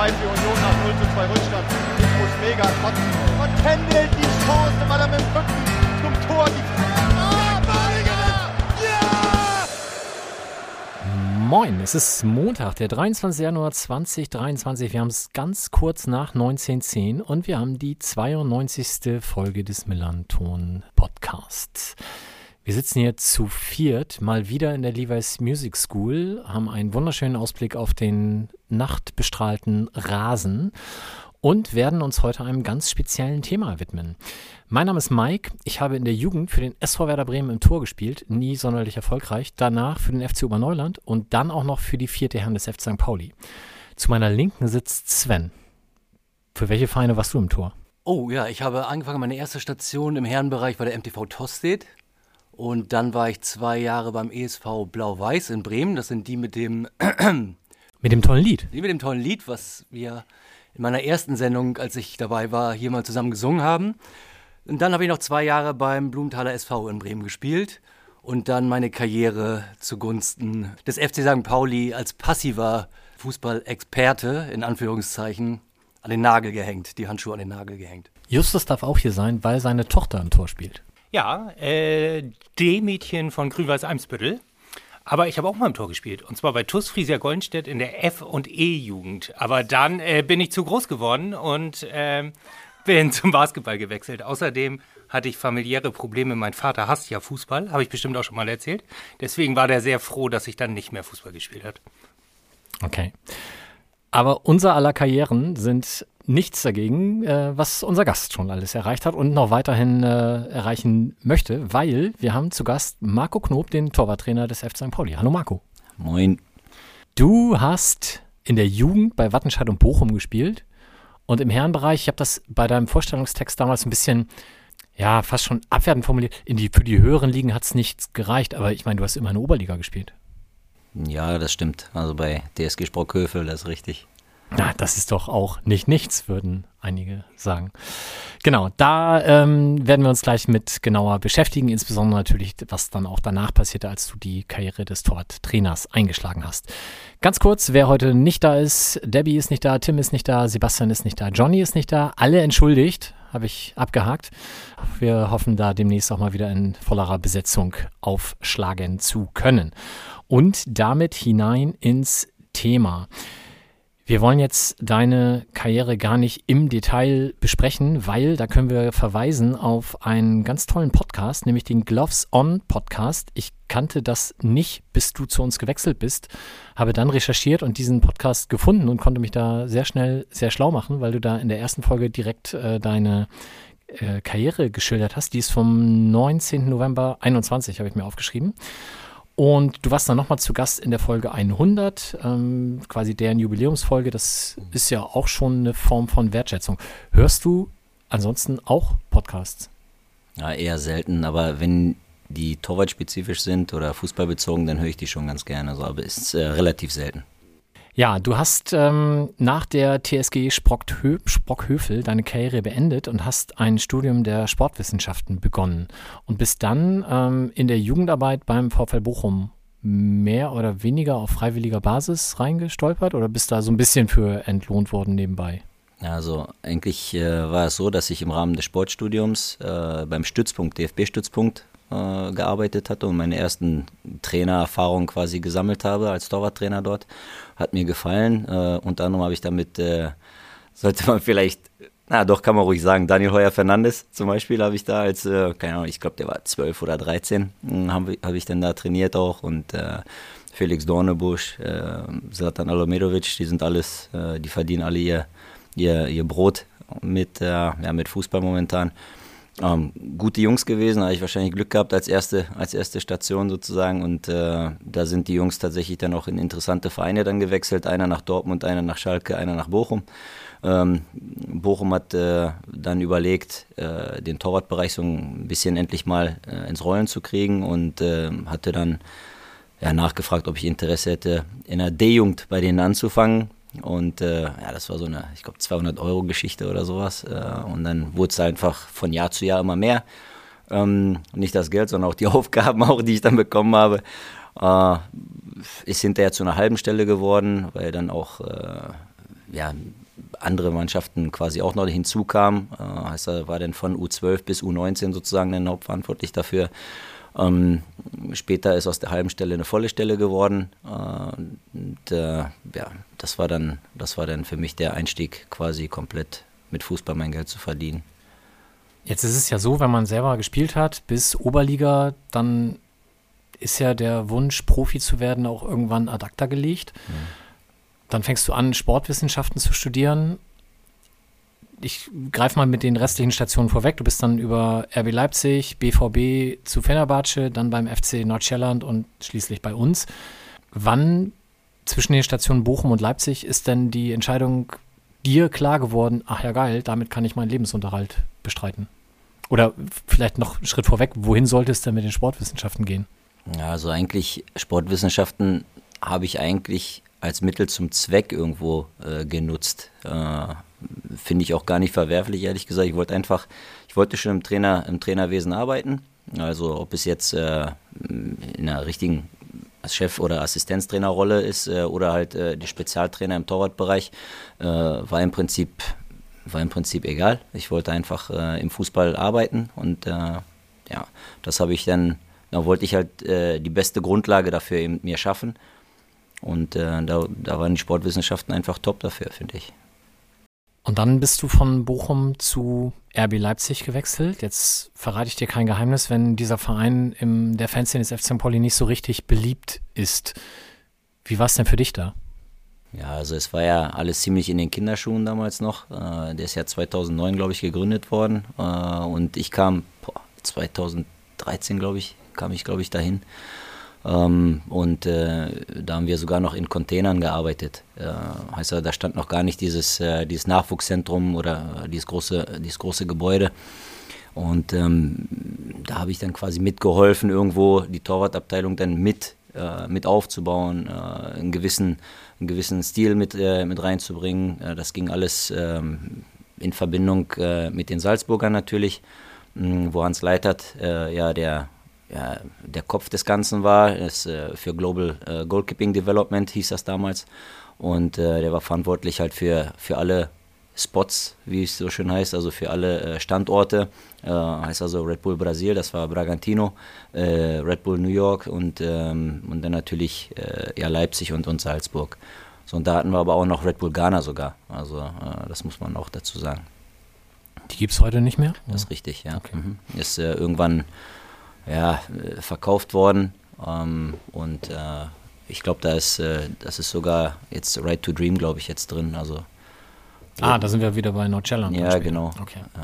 2 für Union nach 0:2 Rückstand. Ich muss mega kotzen. Und Kendall die Chance, weil er mit dem Rücken zum Tor die Moin, es ist Montag, der 23. Januar 2023. Wir haben es ganz kurz nach 19:10 und wir haben die 92. Folge des Millanton Podcasts. Wir sitzen hier zu viert, mal wieder in der Levi's Music School, haben einen wunderschönen Ausblick auf den nachtbestrahlten Rasen und werden uns heute einem ganz speziellen Thema widmen. Mein Name ist Mike, ich habe in der Jugend für den SV Werder Bremen im Tor gespielt, nie sonderlich erfolgreich, danach für den FC Oberneuland und dann auch noch für die 4. Herren des FC St. Pauli. Zu meiner Linken sitzt Sven. Für welche Vereine warst du im Tor? Oh ja, ich habe angefangen, meine erste Station im Herrenbereich war der MTV Tostedt und dann war ich 2 Jahre beim ESV Blau-Weiß in Bremen, das sind die mit dem... Mit dem tollen Lied? Die mit dem tollen Lied, was wir in meiner ersten Sendung, als ich dabei war, hier mal zusammen gesungen haben. Und dann habe ich noch 2 Jahre beim Blumenthaler SV in Bremen gespielt und dann meine Karriere zugunsten des FC St. Pauli als passiver Fußballexperte, in Anführungszeichen, an den Nagel gehängt, die Handschuhe an den Nagel gehängt. Justus darf auch hier sein, weil seine Tochter im Tor spielt. Ja, D-Mädchen von Grün-Weiß-Eimsbüttel. Aber ich habe auch mal im Tor gespielt. Und zwar bei TuS Friesia Goldenstedt in der F- und E-Jugend. Aber dann bin ich zu groß geworden und bin zum Basketball gewechselt. Außerdem hatte ich familiäre Probleme. Mein Vater hasst ja Fußball, habe ich bestimmt auch schon mal erzählt. Deswegen war der sehr froh, dass ich dann nicht mehr Fußball gespielt habe. Okay. Aber unser aller Karrieren sind nichts dagegen, was unser Gast schon alles erreicht hat und noch weiterhin erreichen möchte, weil wir haben zu Gast Marco Knob, den Torwarttrainer des FC St. Pauli. Hallo Marco. Moin. Du hast in der Jugend bei Wattenscheid und Bochum gespielt und im Herrenbereich, ich habe das bei deinem Vorstellungstext damals ein bisschen, ja, fast schon abwertend formuliert, für die höheren Ligen hat es nichts gereicht, aber ich meine, du hast immer in der Oberliga gespielt. Ja, das stimmt. Also bei TSG Sprockhövel, das ist richtig. Na, das ist doch auch nicht nichts, würden einige sagen. Genau, da werden wir uns gleich mit genauer beschäftigen, insbesondere natürlich, was dann auch danach passierte, als du die Karriere des Torwarttrainers eingeschlagen hast. Ganz kurz, wer heute nicht da ist, Debbie ist nicht da, Tim ist nicht da, Sebastian ist nicht da, Johnny ist nicht da, alle entschuldigt, habe ich abgehakt. Wir hoffen da demnächst auch mal wieder in vollerer Besetzung aufschlagen zu können. Und damit hinein ins Thema. Wir wollen jetzt deine Karriere gar nicht im Detail besprechen, weil da können wir verweisen auf einen ganz tollen Podcast, nämlich den Gloves On Podcast. Ich kannte das nicht, bis du zu uns gewechselt bist, habe dann recherchiert und diesen Podcast gefunden und konnte mich da sehr schnell sehr schlau machen, weil du da in der ersten Folge direkt deine Karriere geschildert hast. Die ist vom 19. November 21, habe ich mir aufgeschrieben. Und du warst dann nochmal zu Gast in der Folge 100, quasi deren Jubiläumsfolge. Das ist ja auch schon eine Form von Wertschätzung. Hörst du ansonsten auch Podcasts? Ja, eher selten, aber wenn die torwartspezifisch sind oder fußballbezogen, dann höre ich die schon ganz gerne. Also, aber ist relativ selten. Ja, du hast nach der TSG Sprockhövel deine Karriere beendet und hast ein Studium der Sportwissenschaften begonnen und bist dann in der Jugendarbeit beim VfL Bochum mehr oder weniger auf freiwilliger Basis reingestolpert oder bist da so ein bisschen für entlohnt worden nebenbei? Also eigentlich war es so, dass ich im Rahmen des Sportstudiums beim Stützpunkt, DFB-Stützpunkt, gearbeitet hatte und meine ersten Trainererfahrungen quasi gesammelt habe als Torwarttrainer dort. Hat mir gefallen. Unter anderem habe ich damit, sollte man vielleicht, doch kann man ruhig sagen, Daniel Heuer-Fernandes zum Beispiel habe ich da als, keine Ahnung, ich glaube der war 12 oder 13, habe ich dann da trainiert auch und Felix Dornebusch, Zlatan Alomedovic, die sind alles, die verdienen alle ihr Brot mit Fußball momentan. Gute Jungs gewesen, habe ich wahrscheinlich Glück gehabt als erste Station sozusagen und da sind die Jungs tatsächlich dann auch in interessante Vereine dann gewechselt, einer nach Dortmund, einer nach Schalke, einer nach Bochum. Bochum hat dann überlegt, den Torwartbereich so ein bisschen endlich mal ins Rollen zu kriegen und hatte dann nachgefragt, ob ich Interesse hätte, in der D-Jugend bei denen anzufangen. Und das war so eine, ich glaube, 200-Euro-Geschichte oder sowas. Und dann wurde es einfach von Jahr zu Jahr immer mehr. Nicht das Geld, sondern auch die Aufgaben, auch, die ich dann bekommen habe. Ist hinterher zu einer halben Stelle geworden, weil dann auch andere Mannschaften quasi auch noch hinzukamen. Heißt, er war dann von U12 bis U19 sozusagen dann hauptverantwortlich dafür. Später ist aus der halben Stelle eine volle Stelle geworden. Das war dann für mich der Einstieg, quasi komplett mit Fußball mein Geld zu verdienen. Jetzt ist es ja so, wenn man selber gespielt hat bis Oberliga, dann ist ja der Wunsch, Profi zu werden, auch irgendwann ad acta gelegt. Dann fängst du an, Sportwissenschaften zu studieren. Ich greife mal mit den restlichen Stationen vorweg. Du bist dann über RB Leipzig, BVB zu Fenerbahce, dann beim FC Nordsjælland und schließlich bei uns. Wann zwischen den Stationen Bochum und Leipzig ist denn die Entscheidung dir klar geworden, ach ja geil, damit kann ich meinen Lebensunterhalt bestreiten? Oder vielleicht noch einen Schritt vorweg, wohin sollte es denn mit den Sportwissenschaften gehen? Ja, also eigentlich Sportwissenschaften habe ich eigentlich als Mittel zum Zweck irgendwo genutzt. Finde ich auch gar nicht verwerflich, ehrlich gesagt. Ich wollte schon im Trainerwesen arbeiten. Also ob es jetzt in einer richtigen Chef- oder Assistenztrainerrolle ist oder halt die Spezialtrainer im Torwartbereich, war im Prinzip egal. Ich wollte einfach im Fußball arbeiten und das habe ich dann, da wollte ich halt die beste Grundlage dafür eben mir schaffen. Und da waren die Sportwissenschaften einfach top dafür, finde ich. Und dann bist du von Bochum zu RB Leipzig gewechselt. Jetzt verrate ich dir kein Geheimnis, wenn dieser Verein in der Fanszene des FC St. Pauli nicht so richtig beliebt ist. Wie war es denn für dich da? Ja, also es war ja alles ziemlich in den Kinderschuhen damals noch. Der ist ja 2009, glaube ich, gegründet worden. Und ich kam 2013, glaube ich, dahin. Da haben wir sogar noch in Containern gearbeitet. Heißt ja, da stand noch gar nicht dieses Nachwuchszentrum oder dieses große Gebäude. Und da habe ich dann quasi mitgeholfen, irgendwo die Torwartabteilung dann mit aufzubauen, einen gewissen Stil mit reinzubringen. Das ging alles in Verbindung mit den Salzburgern natürlich, wo Hans Leitert der Kopf des Ganzen war, ist für Global Goalkeeping Development hieß das damals, und der war verantwortlich halt für alle Spots, wie es so schön heißt, also für alle Standorte, heißt also Red Bull Brasil, das war Bragantino, Red Bull New York und dann natürlich Leipzig und Salzburg. So, und da hatten wir aber auch noch Red Bull Ghana sogar, also das muss man auch dazu sagen. Die gibt es heute nicht mehr? Das ist richtig, ja. Okay. Ist irgendwann verkauft worden ich glaube, das ist sogar jetzt Right to Dream, glaube ich, jetzt drin. Also, da sind wir wieder bei Nordsjælland. Ja, genau. Okay. Ja.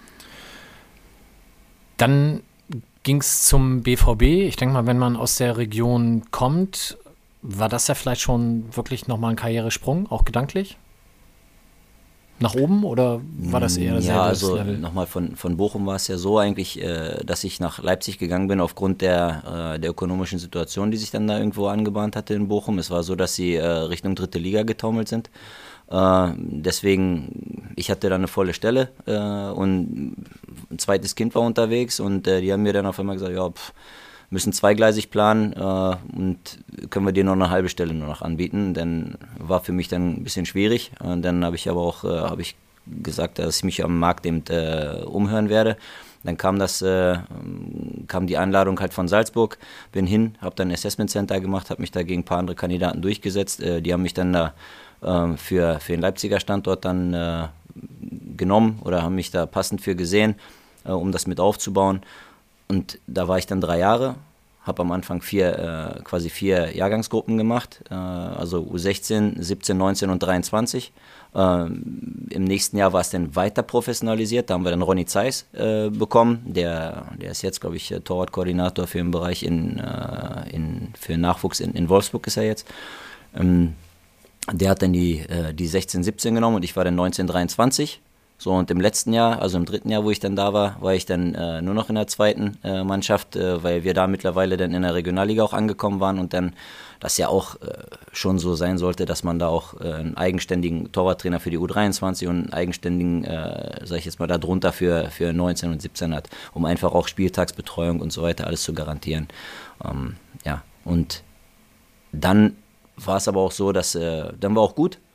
Dann ging es zum BVB. Ich denke mal, wenn man aus der Region kommt, war das ja vielleicht schon wirklich nochmal ein Karrieresprung, auch gedanklich? Nach oben oder war das eher dasselbe Level? Nochmal von Bochum war es ja so eigentlich, dass ich nach Leipzig gegangen bin aufgrund der ökonomischen Situation, die sich dann da irgendwo angebahnt hatte in Bochum. Es war so, dass sie Richtung 3. Liga getaumelt sind. Deswegen, ich hatte dann eine volle Stelle und ein zweites Kind war unterwegs und die haben mir dann auf einmal gesagt, müssen zweigleisig planen und können wir dir noch eine halbe Stelle nur noch anbieten. Dann war für mich dann ein bisschen schwierig. Und dann habe ich aber auch gesagt, dass ich mich am Markt eben umhören werde. Dann kam die Einladung halt von Salzburg, bin hin, habe dann ein Assessment Center gemacht, habe mich da gegen ein paar andere Kandidaten durchgesetzt. Die haben mich dann da für den Leipziger Standort dann genommen oder haben mich da passend für gesehen, um das mit aufzubauen. Und da war ich dann 3 Jahre, habe am Anfang 4 Jahrgangsgruppen gemacht, also U16, 17, 19 und 23. Im nächsten Jahr war es dann weiter professionalisiert, da haben wir dann Ronny Zeiss bekommen, der ist jetzt, glaube ich, Torwartkoordinator für den Bereich für Nachwuchs in Wolfsburg ist er jetzt. Der hat dann die 16, 17 genommen und ich war dann 19, 23. So, und im letzten Jahr, also im 3. Jahr, wo ich dann da war ich dann nur noch in der 2. Mannschaft, weil wir da mittlerweile dann in der Regionalliga auch angekommen waren und dann das ja auch schon so sein sollte, dass man da auch einen eigenständigen Torwarttrainer für die U23 und einen eigenständigen, sag ich jetzt mal, darunter für 19 und 17 hat, um einfach auch Spieltagsbetreuung und so weiter alles zu garantieren. Und dann war es aber auch so, dass dann war auch gut.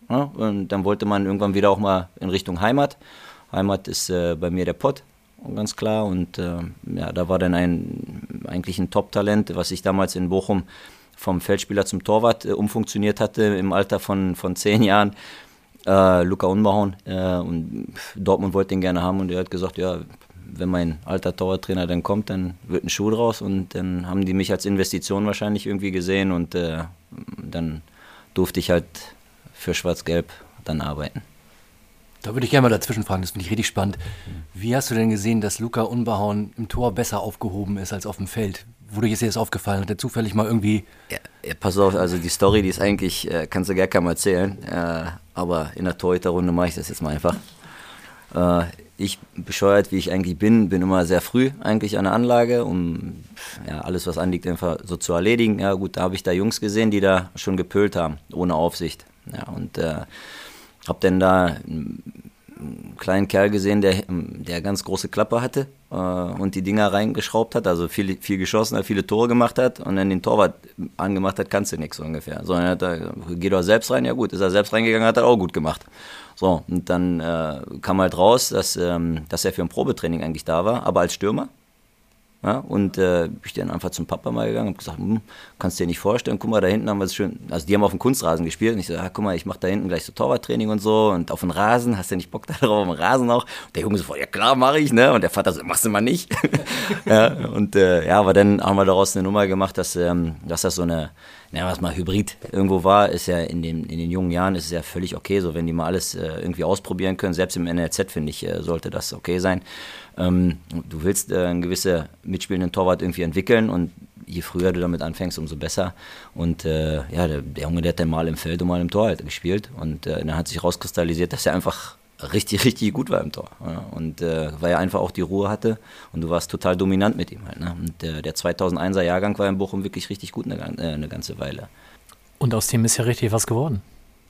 Ne? Und dann wollte man irgendwann wieder auch mal in Richtung Heimat. Heimat ist bei mir der Pott, ganz klar. Und da war dann eigentlich ein Top-Talent, was ich damals in Bochum vom Feldspieler zum Torwart umfunktioniert hatte im Alter von 10 Jahren. Luca Unbehauen. Und Dortmund wollte ihn gerne haben und er hat gesagt, ja, wenn mein alter Torwarttrainer dann kommt, dann wird ein Schuh draus. Und dann haben die mich als Investition wahrscheinlich irgendwie gesehen und dann durfte ich halt für Schwarz-Gelb dann arbeiten. Da würde ich gerne mal dazwischen fragen, das finde ich richtig spannend. Wie hast du denn gesehen, dass Luca Unbehauen im Tor besser aufgehoben ist als auf dem Feld? Wodurch ist dir das aufgefallen? Hat er zufällig mal irgendwie... Ja, pass auf, also die Story, die ist eigentlich, kannst du gar keinem erzählen, aber in der Torhüterrunde mache ich das jetzt mal einfach. Ich, bescheuert wie ich eigentlich bin immer sehr früh eigentlich an der Anlage, um alles, was anliegt, einfach so zu erledigen. Ja gut, da habe ich da Jungs gesehen, die da schon gepölt haben, ohne Aufsicht. Ja, und habe dann da einen kleinen Kerl gesehen, der ganz große Klappe hatte und die Dinger reingeschraubt hat, also viel geschossen hat, viele Tore gemacht hat und dann den Torwart angemacht hat, kannst du nichts so ungefähr. So, dann hat er, geh doch selbst rein, ja gut, ist er selbst reingegangen, hat er auch gut gemacht. So, und dann kam halt raus, dass er für ein Probetraining eigentlich da war, aber als Stürmer. Ja, und bin ich dann einfach zum Papa mal gegangen und gesagt, kannst du dir nicht vorstellen, guck mal, da hinten haben wir es schön, also die haben auf dem Kunstrasen gespielt und ich so, guck mal, ich mache da hinten gleich so Torwarttraining und so und auf den Rasen, hast du nicht Bock darauf, auf den Rasen auch? Und der Junge so, ja klar, mache ich, ne? Und der Vater so, machst du mal nicht. Ja, und aber dann haben wir daraus eine Nummer gemacht, dass das so eine, was mal Hybrid irgendwo war, ist ja in den jungen Jahren ist es ja völlig okay, so wenn die mal alles irgendwie ausprobieren können, selbst im NLZ finde ich, sollte das okay sein. Du willst einen gewissen mitspielenden Torwart irgendwie entwickeln und je früher du damit anfängst, umso besser. Und der Junge, der hat dann mal im Feld und mal im Tor halt gespielt und dann hat sich rauskristallisiert, dass er einfach richtig, richtig gut war im Tor. Ja. Und weil er einfach auch die Ruhe hatte und du warst total dominant mit ihm halt. Ne? Und der 2001er Jahrgang war in Bochum wirklich richtig gut eine ganze Weile. Und aus dem ist ja richtig was geworden.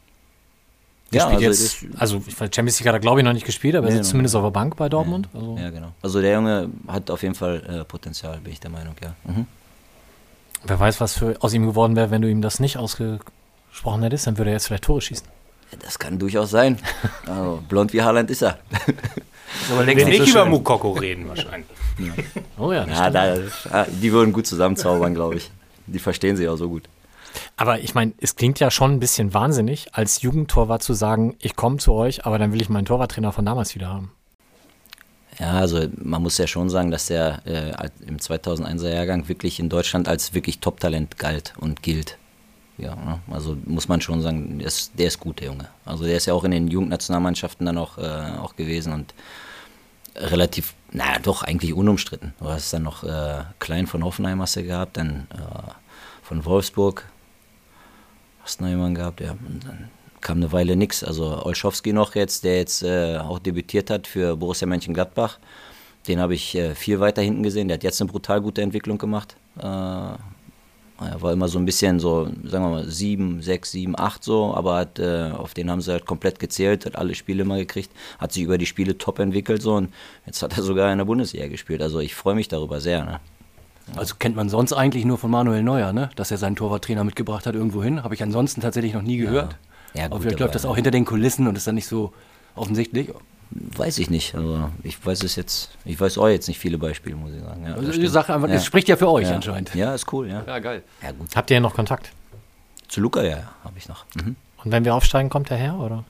Ja, spielt also Champions League hat er, glaube ich, noch nicht gespielt, aber er sitzt zumindest auf der Bank bei Dortmund. Ja, also. Ja, genau. Also der Junge hat auf jeden Fall Potenzial, bin ich der Meinung, ja. Mhm. Wer weiß, was aus ihm geworden wäre, wenn du ihm das nicht ausgesprochen hättest, dann würde er jetzt vielleicht Tore schießen. Ja, das kann durchaus sein. Also, blond wie Haaland ist er. Aber wir nicht über Mukoko reden wahrscheinlich. Ja. Oh ja, die würden gut zusammenzaubern, glaube ich. Die verstehen sich auch so gut. Aber ich meine, es klingt ja schon ein bisschen wahnsinnig, als Jugendtorwart zu sagen, ich komme zu euch, aber dann will ich meinen Torwarttrainer von damals wieder haben. Ja, also man muss ja schon sagen, dass der im 2001er Jahrgang wirklich in Deutschland als wirklich Top-Talent galt und gilt. Ja, also muss man schon sagen, der ist gut, der Junge. Also der ist ja auch in den Jugendnationalmannschaften dann auch gewesen und relativ, doch eigentlich unumstritten. Du hast dann noch Klein von Hoffenheim hast du gehabt, dann von Wolfsburg hast du noch jemanden gehabt, ja, und dann kam eine Weile nichts. Also Olschowski noch jetzt, der jetzt auch debütiert hat für Borussia Mönchengladbach, den habe ich viel weiter hinten gesehen, der hat jetzt eine brutal gute Entwicklung gemacht. Er war immer so ein bisschen so, sagen wir mal 7, 6, 7, 8 so, aber auf den haben sie halt komplett gezählt, hat alle Spiele mal gekriegt, hat sich über die Spiele top entwickelt so und jetzt hat er sogar in der Bundesliga gespielt. Also ich freue mich darüber sehr, ne? Also kennt man sonst eigentlich nur von Manuel Neuer, ne? Dass er seinen Torwarttrainer mitgebracht hat irgendwo hin. Habe ich ansonsten tatsächlich noch nie gehört. Ja, gut, aber vielleicht läuft das auch hinter den Kulissen und ist dann nicht so offensichtlich. Weiß ich nicht. Also ich weiß auch jetzt nicht viele Beispiele, muss ich sagen. Ja, also die Sache einfach, es spricht ja für euch anscheinend. Ja, ist cool, ja. Ja, geil. Ja, gut. Habt ihr ja noch Kontakt? Zu Luca, ja, habe ich noch. Mhm. Und wenn wir aufsteigen, kommt er her, oder?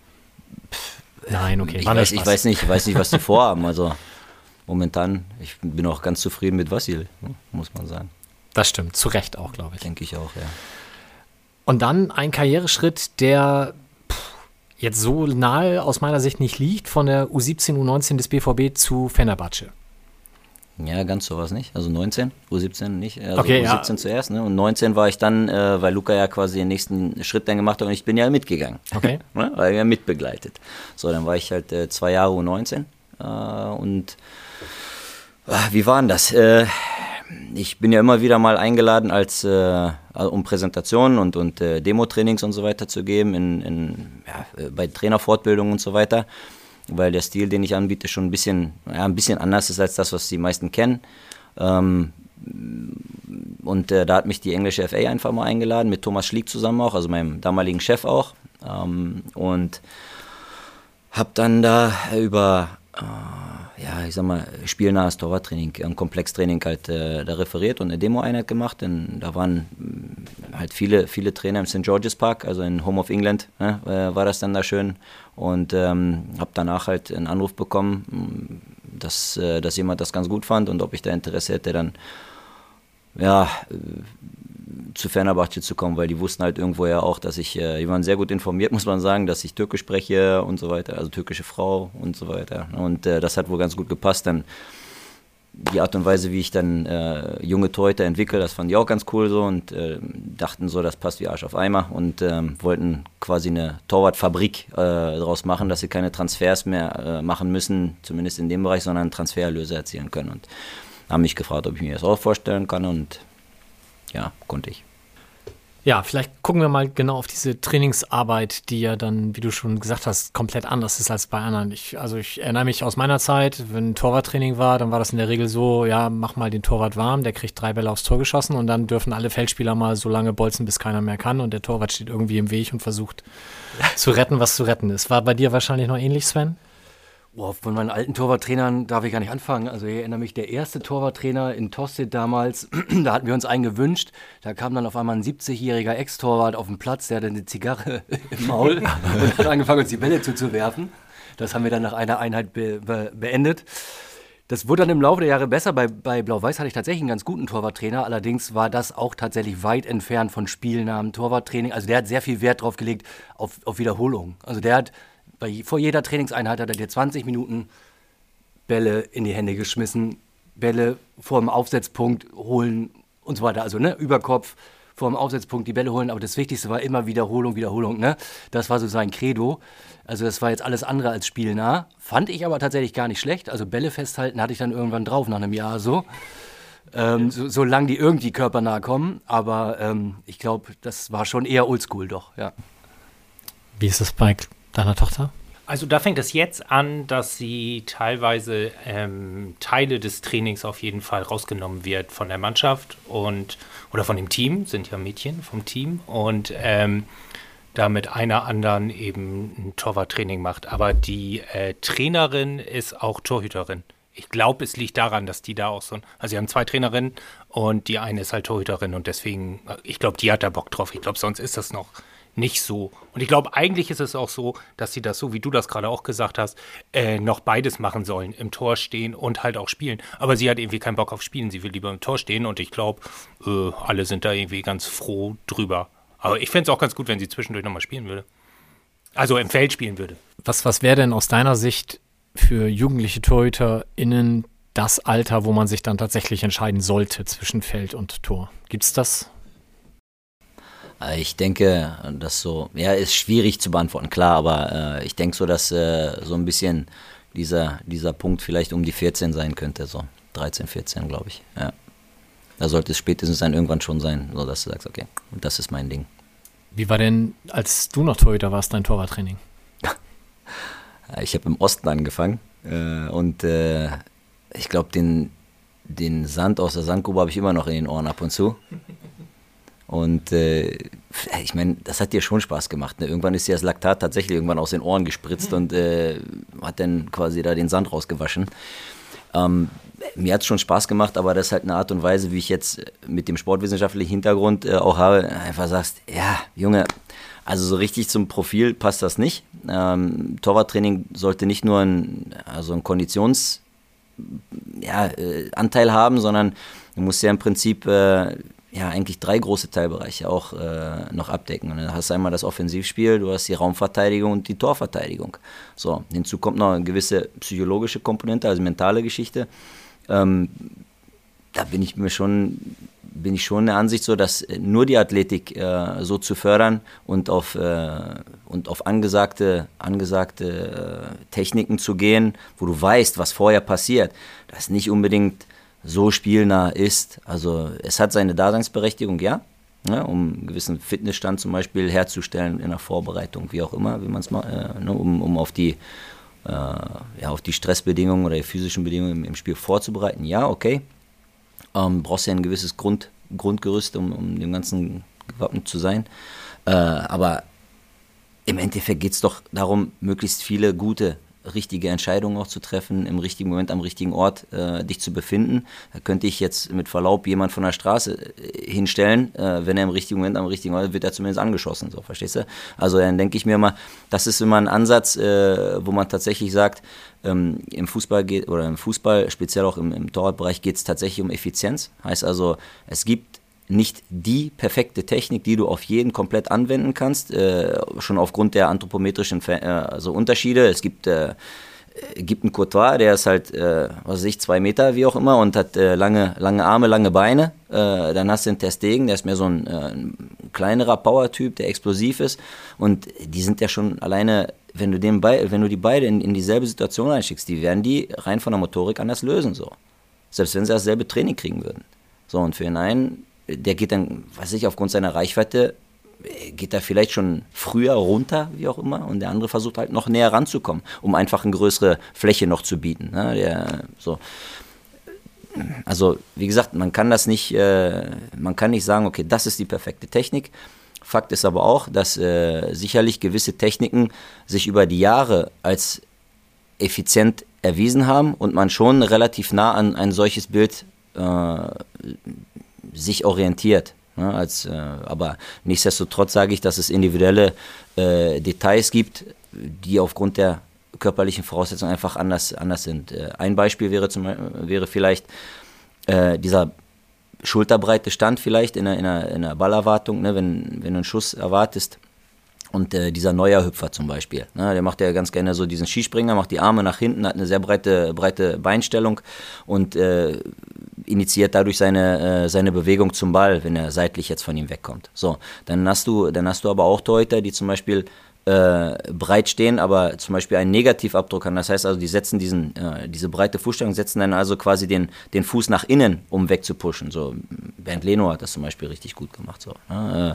Nein, okay. Ich weiß nicht, was die vorhaben. Also momentan, ich bin auch ganz zufrieden mit Vassil, muss man sagen. Das stimmt, zu Recht auch, glaube ich. Denke ich auch, ja. Und dann ein Karriereschritt, der jetzt so nahe aus meiner Sicht nicht liegt, von der U17, U19 des BVB zu Fenerbahce. Ja, ganz sowas nicht. Also 19, U17 nicht. Also okay, U17 zuerst, ne? Und 19 war ich dann, weil Luca ja quasi den nächsten Schritt dann gemacht hat und ich bin ja mitgegangen. Okay. Ne? Weil er mitbegleitet. So, dann war ich halt 2 Jahre U19 und wie war denn das? Ich bin ja immer wieder mal eingeladen, um Präsentationen und Demo-Trainings und so weiter zu geben, bei Trainerfortbildungen und so weiter, weil der Stil, den ich anbiete, schon ein bisschen anders ist als das, was die meisten kennen. Und da hat mich die englische FA einfach mal eingeladen, mit Thomas Schlick zusammen auch, also meinem damaligen Chef auch. Und habe dann da über spielnahes Torwarttraining, ein Komplextraining halt da referiert und eine Demo-Einheit gemacht. Denn da waren halt viele Trainer im St. George's Park, also in Home of England, war das dann da schön. Und habe danach halt einen Anruf bekommen, dass jemand das ganz gut fand und ob ich da Interesse hätte, dann zu Fenerbahce zu kommen, weil die wussten halt irgendwo ja auch, dass die waren sehr gut informiert, muss man sagen, dass ich Türkisch spreche und so weiter, also türkische Frau und so weiter. Und das hat wohl ganz gut gepasst. Dann die Art und Weise, wie ich dann junge Torhüter entwickle, das fanden die auch ganz cool so und dachten so, das passt wie Arsch auf Eimer und wollten quasi eine Torwartfabrik daraus machen, dass sie keine Transfers mehr machen müssen, zumindest in dem Bereich, sondern Transfererlöse erzielen können. Und haben mich gefragt, ob ich mir das auch vorstellen kann und ja, konnte ich. Ja, vielleicht gucken wir mal genau auf diese Trainingsarbeit, die ja dann, wie du schon gesagt hast, komplett anders ist als bei anderen. Ich erinnere mich aus meiner Zeit, wenn Torwarttraining war, dann war das in der Regel so, ja, mach mal den Torwart warm, der kriegt 3 Bälle aufs Tor geschossen und dann dürfen alle Feldspieler mal so lange bolzen, bis keiner mehr kann und der Torwart steht irgendwie im Weg und versucht zu retten, was zu retten ist. War bei dir wahrscheinlich noch ähnlich, Sven? Boah, von meinen alten Torwarttrainern darf ich gar nicht anfangen. Also ich erinnere mich, der erste Torwarttrainer in Tosted damals, da hatten wir uns einen gewünscht. Da kam dann auf einmal ein 70-jähriger Ex-Torwart auf den Platz, der hatte eine Zigarre im Maul und hat angefangen, uns die Bälle zuzuwerfen. Das haben wir dann nach einer Einheit beendet. Das wurde dann im Laufe der Jahre besser. Bei Blau-Weiß hatte ich tatsächlich einen ganz guten Torwarttrainer. Allerdings war das auch tatsächlich weit entfernt von spielnahem Torwarttraining. Also der hat sehr viel Wert drauf gelegt auf Wiederholung. Also der hat vor jeder Trainingseinheit hat er dir 20 Minuten Bälle in die Hände geschmissen, Bälle vor dem Aufsetzpunkt holen und so weiter. Also Überkopf vor dem Aufsetzpunkt die Bälle holen. Aber das Wichtigste war immer Wiederholung. Das war so sein Credo. Also das war jetzt alles andere als spielnah. Fand ich aber tatsächlich gar nicht schlecht. Also Bälle festhalten hatte ich dann irgendwann drauf nach einem Jahr so. Solange die irgendwie körpernah kommen. Aber ich glaube, das war schon eher oldschool doch, ja. Wie ist das bei deiner Tochter? Also da fängt es jetzt an, dass sie teilweise Teile des Trainings auf jeden Fall rausgenommen wird von der Mannschaft oder von dem Team, sind ja Mädchen vom Team und da mit einer anderen eben ein Torwarttraining macht. Aber die Trainerin ist auch Torhüterin. Ich glaube, es liegt daran, dass die da auch also sie haben 2 Trainerinnen und die eine ist halt Torhüterin und deswegen, ich glaube, die hat da Bock drauf. Ich glaube, sonst ist das noch nicht so. Und ich glaube, eigentlich ist es auch so, dass sie das, so wie du das gerade auch gesagt hast, noch beides machen sollen. Im Tor stehen und halt auch spielen. Aber sie hat irgendwie keinen Bock auf Spielen. Sie will lieber im Tor stehen und ich glaube, alle sind da irgendwie ganz froh drüber. Aber ich fände es auch ganz gut, wenn sie zwischendurch nochmal spielen würde. Also im Feld spielen würde. Was wäre denn aus deiner Sicht für jugendliche TorhüterInnen das Alter, wo man sich dann tatsächlich entscheiden sollte zwischen Feld und Tor? Gibt's das? Ich denke, das ist schwierig zu beantworten, klar, aber ich denke so, dass so ein bisschen dieser Punkt vielleicht um die 14 sein könnte, so 13, 14, glaube ich, ja. Da sollte es spätestens dann irgendwann schon sein, so dass du sagst, okay, das ist mein Ding. Wie war denn, als du noch Torhüter warst, dein Torwarttraining? Ich habe im Osten angefangen und ich glaube, den Sand aus der Sandgrube habe ich immer noch in den Ohren ab und zu. Und ich meine, das hat dir schon Spaß gemacht. Ne? Irgendwann ist dir das Laktat tatsächlich irgendwann aus den Ohren gespritzt und hat dann quasi da den Sand rausgewaschen. Mir hat es schon Spaß gemacht, aber das ist halt eine Art und Weise, wie ich jetzt mit dem sportwissenschaftlichen Hintergrund auch habe, einfach sagst, ja, Junge, also so richtig zum Profil passt das nicht. Torwarttraining sollte nicht nur einen Konditionsanteil haben, sondern du musst ja im Prinzip eigentlich 3 große Teilbereiche auch noch abdecken. Und dann hast du einmal das Offensivspiel, du hast die Raumverteidigung und die Torverteidigung. So, hinzu kommt noch eine gewisse psychologische Komponente, also mentale Geschichte. Da bin ich schon der Ansicht so, dass nur die Athletik so zu fördern und auf angesagte Techniken zu gehen, wo du weißt, was vorher passiert, das nicht unbedingt so spielnah ist. Also es hat seine Daseinsberechtigung, ja, um einen gewissen Fitnessstand zum Beispiel herzustellen in der Vorbereitung, wie auch immer, wie man es macht, um auf die Stressbedingungen oder die physischen Bedingungen im Spiel vorzubereiten. Ja, okay. Brauchst ja ein gewisses Grundgerüst, um dem Ganzen gewappnet zu sein. Aber im Endeffekt geht es doch darum, möglichst viele gute, richtige Entscheidungen auch zu treffen, im richtigen Moment am richtigen Ort dich zu befinden. Da könnte ich jetzt mit Verlaub jemand von der Straße hinstellen, wenn er im richtigen Moment am richtigen Ort wird er zumindest angeschossen, so, verstehst du? Also dann denke ich mir mal, das ist immer ein Ansatz, wo man tatsächlich sagt, im Fußball, speziell auch im Torwartbereich, geht es tatsächlich um Effizienz. Heißt also, es gibt nicht die perfekte Technik, die du auf jeden komplett anwenden kannst, schon aufgrund der anthropometrischen Unterschiede. Es gibt einen Courtois, der ist halt, 2 Meter, wie auch immer, und hat lange Arme, lange Beine. Dann hast du den Ter Stegen, der ist mehr so ein kleinerer Power-Typ, der explosiv ist. Und die sind ja schon alleine, wenn du die beide in dieselbe Situation einschickst, die werden die rein von der Motorik anders lösen, so. Selbst wenn sie dasselbe Training kriegen würden. So, und für den einen, der geht dann, aufgrund seiner Reichweite, geht er vielleicht schon früher runter, wie auch immer, und der andere versucht halt noch näher ranzukommen, um einfach eine größere Fläche noch zu bieten. Ne? Also, wie gesagt, man kann nicht sagen, okay, das ist die perfekte Technik. Fakt ist aber auch, dass sicherlich gewisse Techniken sich über die Jahre als effizient erwiesen haben und man schon relativ nah an ein solches Bild sich orientiert. Ne, aber nichtsdestotrotz sage ich, dass es individuelle Details gibt, die aufgrund der körperlichen Voraussetzungen einfach anders sind. Ein Beispiel wäre vielleicht dieser schulterbreite Stand vielleicht in einer Ballerwartung, ne, wenn du einen Schuss erwartest. Und dieser Neuerhüpfer zum Beispiel, ne, der macht ja ganz gerne so diesen Skispringer, macht die Arme nach hinten, hat eine sehr breite Beinstellung und initiiert dadurch seine Bewegung zum Ball, wenn er seitlich jetzt von ihm wegkommt. So, dann hast du aber auch Torhüter, die zum Beispiel breit stehen, aber zum Beispiel einen Negativabdruck haben. Das heißt also, die setzen diese breite Fußstellung, setzen dann also quasi den Fuß nach innen, um wegzupushen. So, Bernd Leno hat das zum Beispiel richtig gut gemacht. So, ne?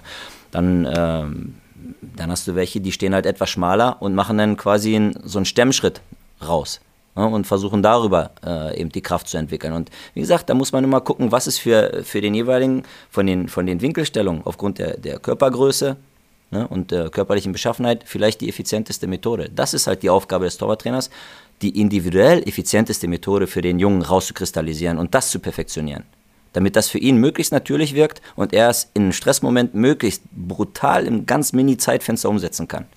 Dann hast du welche, die stehen halt etwas schmaler und machen dann quasi so einen Stemmschritt raus, ne, und versuchen darüber eben die Kraft zu entwickeln. Und wie gesagt, da muss man immer gucken, was ist für den jeweiligen, von den Winkelstellungen aufgrund der Körpergröße, ne, und der körperlichen Beschaffenheit vielleicht die effizienteste Methode. Das ist halt die Aufgabe des Torwarttrainers, die individuell effizienteste Methode für den Jungen rauszukristallisieren und das zu perfektionieren, damit das für ihn möglichst natürlich wirkt und er es in einem Stressmoment möglichst brutal im ganz Mini-Zeitfenster umsetzen kann.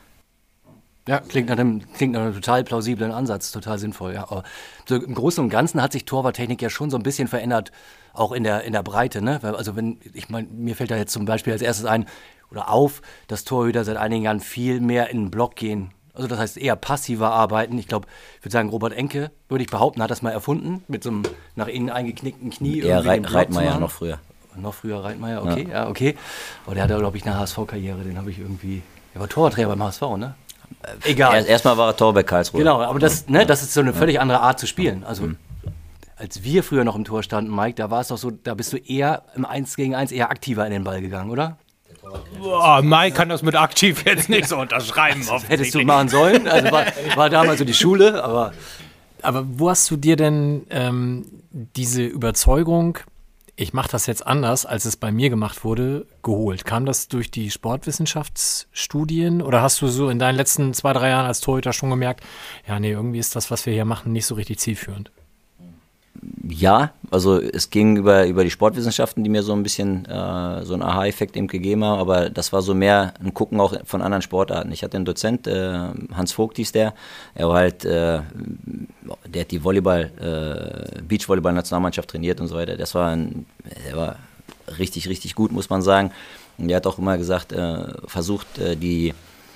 Ja, klingt nach einem total plausiblen Ansatz, total sinnvoll. Ja. Aber so im Großen und Ganzen hat sich Torwarttechnik ja schon so ein bisschen verändert, auch in der Breite. Ne? Also mir fällt da jetzt zum Beispiel als erstes auf, dass Torhüter seit einigen Jahren viel mehr in den Block gehen. Also das heißt eher passiver arbeiten. Ich glaube, ich würde sagen, Robert Enke, würde ich behaupten, hat das mal erfunden, mit so einem nach innen eingeknickten Knie. Ja, Reitmeier noch früher. Noch früher Reitmeier, okay, ja, okay. Aber der hatte, glaube ich, eine HSV-Karriere, der war Torwartträger beim HSV, ne? Egal. Erstmal war er Tor bei Karlsruhe. Genau, aber das ist so eine völlig andere Art zu spielen. Also als wir früher noch im Tor standen, Mike, da war es doch so, da bist du eher im 1 gegen 1 eher aktiver in den Ball gegangen, oder? Boah, Mike kann das mit aktiv jetzt nicht so unterschreiben. Hättest du machen sollen, also war damals so die Schule, aber wo hast du dir denn diese Überzeugung, ich mache das jetzt anders, als es bei mir gemacht wurde, geholt? Kam das durch die Sportwissenschaftsstudien oder hast du so in deinen letzten 2-3 Jahren als Torhüter schon gemerkt, ja, nee, irgendwie ist das, was wir hier machen, nicht so richtig zielführend? Ja, also es ging über die Sportwissenschaften, die mir so ein bisschen so einen Aha-Effekt eben gegeben haben, aber das war so mehr ein Gucken auch von anderen Sportarten. Ich hatte einen Dozent, Hans Vogt hieß der war halt, der hat die Beachvolleyball-Nationalmannschaft trainiert und so weiter. Der war richtig, richtig gut, muss man sagen. Und der hat auch immer gesagt, versucht die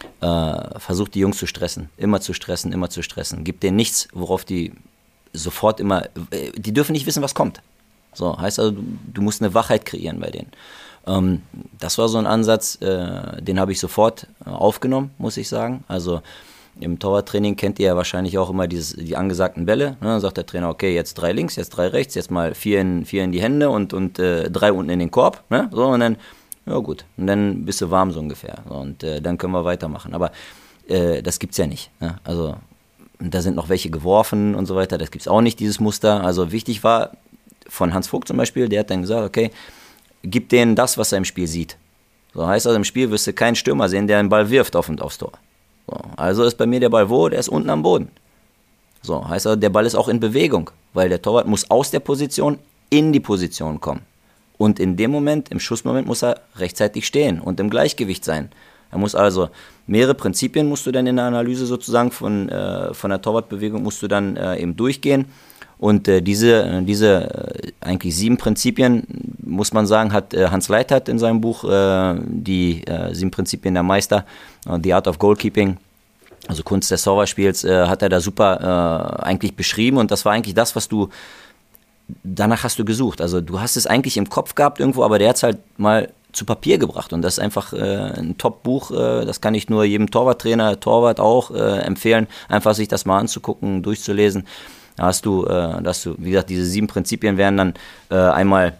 Jungs zu stressen, immer zu stressen. Gibt denen nichts, worauf die sofort immer, die dürfen nicht wissen, was kommt. So, heißt also, du musst eine Wachheit kreieren bei denen. Das war so ein Ansatz, den habe ich sofort aufgenommen, muss ich sagen. Also im Torwarttraining kennt ihr ja wahrscheinlich auch immer die angesagten Bälle. Ne? Dann sagt der Trainer, okay, jetzt 3 links, jetzt 3 rechts, jetzt mal 4 in die Hände und 3 unten in den Korb. Ne? So, und dann, ja gut, und dann bist du warm so ungefähr. So, und dann können wir weitermachen. Aber das gibt's ja nicht. Ne? Also da sind noch welche geworfen und so weiter, das gibt es auch nicht, dieses Muster. Also wichtig war von Hans Vogt zum Beispiel, der hat dann gesagt, okay, gib denen das, was er im Spiel sieht. So heißt also, im Spiel wirst du keinen Stürmer sehen, der einen Ball wirft aufs Tor. So, also ist bei mir der Ball wo? Der ist unten am Boden. So, heißt also, der Ball ist auch in Bewegung, weil der Torwart muss aus der Position in die Position kommen. Und in dem Moment, im Schussmoment, muss er rechtzeitig stehen und im Gleichgewicht sein. Er muss also, mehrere Prinzipien musst du dann in der Analyse sozusagen von der Torwartbewegung musst du dann eben durchgehen. Und diese eigentlich 7 Prinzipien, muss man sagen, hat Hans Leitert in seinem Buch, die 7 Prinzipien der Meister, The Art of Goalkeeping, also Kunst des Torwartspiels, hat er da super eigentlich beschrieben. Und das war eigentlich das, was danach hast du gesucht. Also du hast es eigentlich im Kopf gehabt irgendwo, aber der hat es halt mal zu Papier gebracht. Und das ist einfach ein Top-Buch. Das kann ich nur jedem Torwart auch empfehlen, einfach sich das mal anzugucken, durchzulesen. Da hast du, wie gesagt, diese 7 Prinzipien wären dann einmal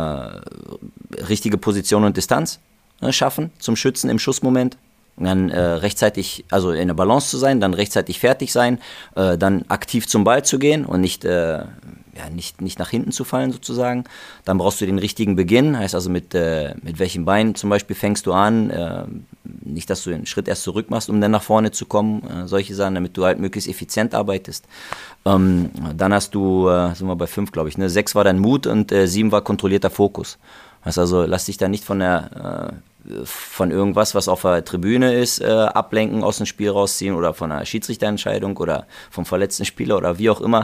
richtige Position und Distanz schaffen zum Schützen im Schussmoment. Und dann rechtzeitig, also in der Balance zu sein, dann rechtzeitig fertig sein, dann aktiv zum Ball zu gehen und nicht nach hinten zu fallen sozusagen. Dann brauchst du den richtigen Beginn, heißt also mit welchem Bein zum Beispiel fängst du an, nicht, dass du den Schritt erst zurück machst, um dann nach vorne zu kommen, solche Sachen, damit du halt möglichst effizient arbeitest. Dann hast du, sind wir bei 5, glaube ich, 6 war dann Mut und 7 war kontrollierter Fokus. Heißt also, lass dich da nicht von irgendwas, was auf der Tribüne ist, ablenken, aus dem Spiel rausziehen oder von einer Schiedsrichterentscheidung oder vom verletzten Spieler oder wie auch immer.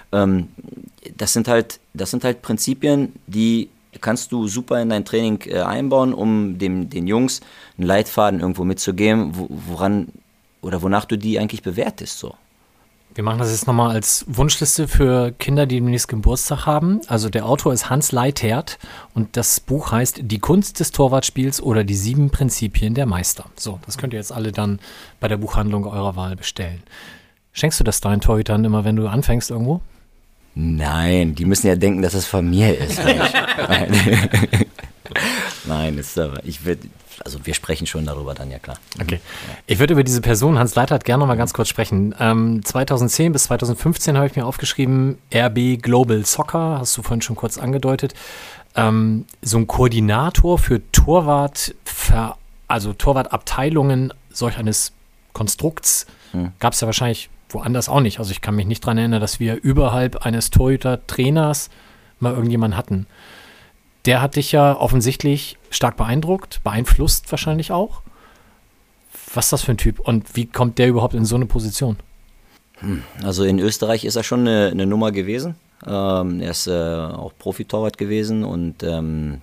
Das sind halt Prinzipien, die kannst du super in dein Training einbauen, um den Jungs einen Leitfaden irgendwo mitzugeben, wonach du die eigentlich bewertest. So. Wir machen das jetzt nochmal als Wunschliste für Kinder, die demnächst Geburtstag haben. Also der Autor ist Hans Leitert und das Buch heißt Die Kunst des Torwartspiels oder die 7 Prinzipien der Meister. So, das könnt ihr jetzt alle dann bei der Buchhandlung eurer Wahl bestellen. Schenkst du das deinen Torhütern immer, wenn du anfängst irgendwo? Nein, die müssen ja denken, dass es von mir ist. Nein, wir sprechen schon darüber dann, ja klar. Okay. Ich würde über diese Person, Hans Leitert, gerne noch mal ganz kurz sprechen. 2010 bis 2015 habe ich mir aufgeschrieben, RB Global Soccer, hast du vorhin schon kurz angedeutet. So ein Koordinator für Torwartabteilungen solch eines Konstrukts gab es ja wahrscheinlich woanders auch nicht. Also ich kann mich nicht daran erinnern, dass wir überhalb eines Torhüter-Trainers mal irgendjemanden hatten. Der hat dich ja offensichtlich stark beeinflusst wahrscheinlich auch. Was ist das für ein Typ und wie kommt der überhaupt in so eine Position? Also in Österreich ist er schon eine Nummer gewesen. Er ist auch Profitorwart gewesen und man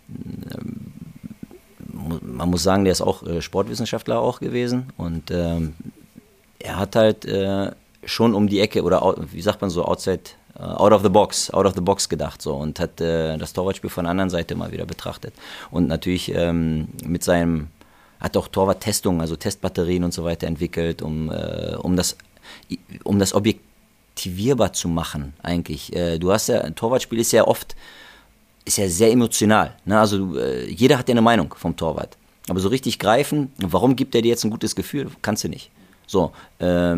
muss sagen, der ist auch Sportwissenschaftler auch gewesen und er hat halt schon um die Ecke oder wie sagt man so, out of the box gedacht so und hat das Torwartspiel von der anderen Seite mal wieder betrachtet und natürlich hat auch Torwarttestungen, also Testbatterien und so weiter entwickelt, um das objektivierbar zu machen eigentlich. Du hast ja, ein Torwartspiel ist ja sehr emotional, ne? Also jeder hat ja eine Meinung vom Torwart, aber so richtig greifen, warum gibt er dir jetzt ein gutes Gefühl, kannst du nicht. So, er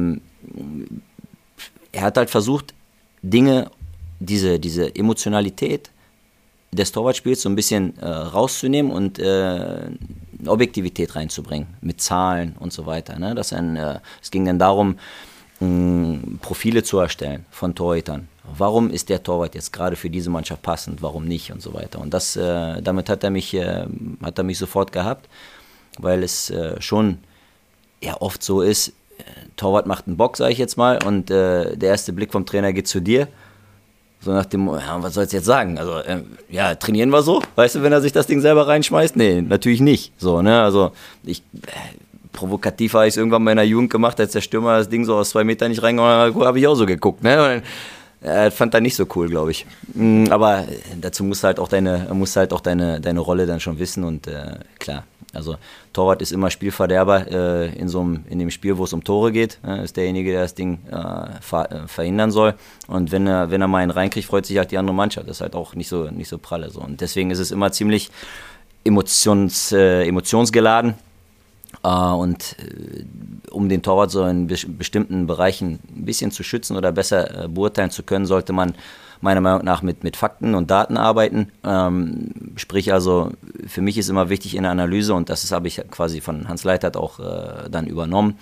hat halt versucht, Dinge, diese Emotionalität des Torwartspiels so ein bisschen rauszunehmen und Objektivität reinzubringen, mit Zahlen und so weiter. Ne? Es ging dann darum, Profile zu erstellen von Torhütern. Warum ist der Torwart jetzt gerade für diese Mannschaft passend, warum nicht und so weiter. Und damit hat er mich sofort gehabt, weil es schon ja oft so ist, Torwart macht einen Bock, sage ich jetzt mal, und der erste Blick vom Trainer geht zu dir. So nach dem, ja, was soll ich jetzt sagen? Also, trainieren wir so? Weißt du, wenn er sich das Ding selber reinschmeißt? Nee, natürlich nicht. So, ne? Also, provokativ habe ich es irgendwann mal in der Jugend gemacht, als der Stürmer das Ding so aus 2 Metern nicht reingehauen hat, habe ich auch so geguckt, ne? Fand er nicht so cool, glaube ich. Aber dazu musst du halt auch deine Rolle dann schon wissen und klar. Also Torwart ist immer Spielverderber in dem Spiel, wo es um Tore geht. Ist derjenige, der das Ding verhindern soll. Und wenn er mal einen reinkriegt, freut sich halt die andere Mannschaft. Das ist halt auch nicht so pralle. So. Und deswegen ist es immer ziemlich emotionsgeladen. Um den Torwart so in bestimmten Bereichen ein bisschen zu schützen oder besser beurteilen zu können, sollte man meiner Meinung nach mit Fakten und Daten arbeiten. Sprich also, für mich ist immer wichtig in der Analyse, und das habe ich quasi von Hans Leitert auch dann übernommen,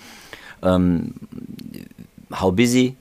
how busy,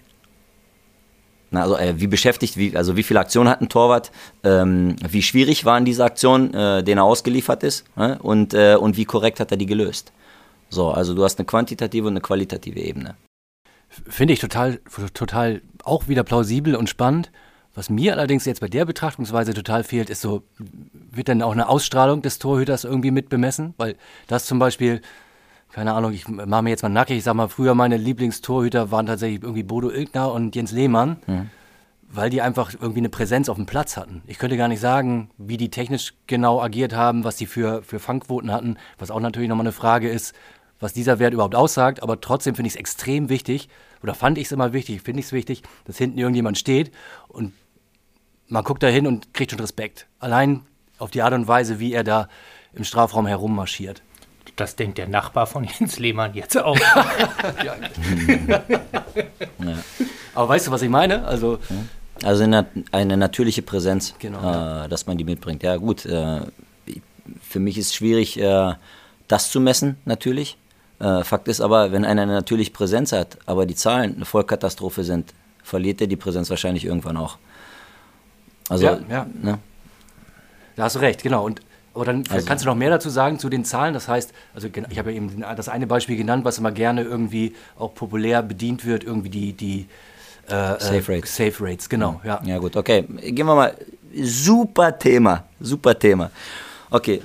wie beschäftigt, wie viele Aktionen hat ein Torwart, wie schwierig waren diese Aktionen, denen er ausgeliefert ist, und wie korrekt hat er die gelöst. So, also du hast eine quantitative und eine qualitative Ebene. Finde ich total auch wieder plausibel und spannend. Was mir allerdings jetzt bei der Betrachtungsweise total fehlt, ist so, wird dann auch eine Ausstrahlung des Torhüters irgendwie mit bemessen? Weil das zum Beispiel, keine Ahnung, ich mache mir jetzt mal nackig, ich sag mal, früher meine Lieblingstorhüter waren tatsächlich irgendwie Bodo Ilgner und Jens Lehmann, weil die einfach irgendwie eine Präsenz auf dem Platz hatten. Ich könnte gar nicht sagen, wie die technisch genau agiert haben, was die für Fangquoten hatten, was auch natürlich nochmal eine Frage ist, was dieser Wert überhaupt aussagt, aber trotzdem finde ich es extrem wichtig, oder fand ich es immer wichtig, finde ich es wichtig, dass hinten irgendjemand steht und man guckt da hin und kriegt schon Respekt. Allein auf die Art und Weise, wie er da im Strafraum herummarschiert. Das denkt der Nachbar von Jens Lehmann jetzt auch. Ja. Aber weißt du, was ich meine? Also eine natürliche Präsenz, genau, dass man die mitbringt. Ja gut, für mich ist es schwierig, das zu messen, natürlich. Fakt ist aber, wenn einer eine natürliche Präsenz hat, aber die Zahlen eine Vollkatastrophe sind, verliert er die Präsenz wahrscheinlich irgendwann auch. Also, ja. Ne? Da hast du recht, genau. Aber dann kannst du noch mehr dazu sagen, zu den Zahlen? Das heißt, also ich habe ja eben das eine Beispiel genannt, was immer gerne irgendwie auch populär bedient wird, irgendwie die Safe Rates. Safe Rates, genau. Ja. Ja gut, okay. Gehen wir mal. Super Thema. Okay,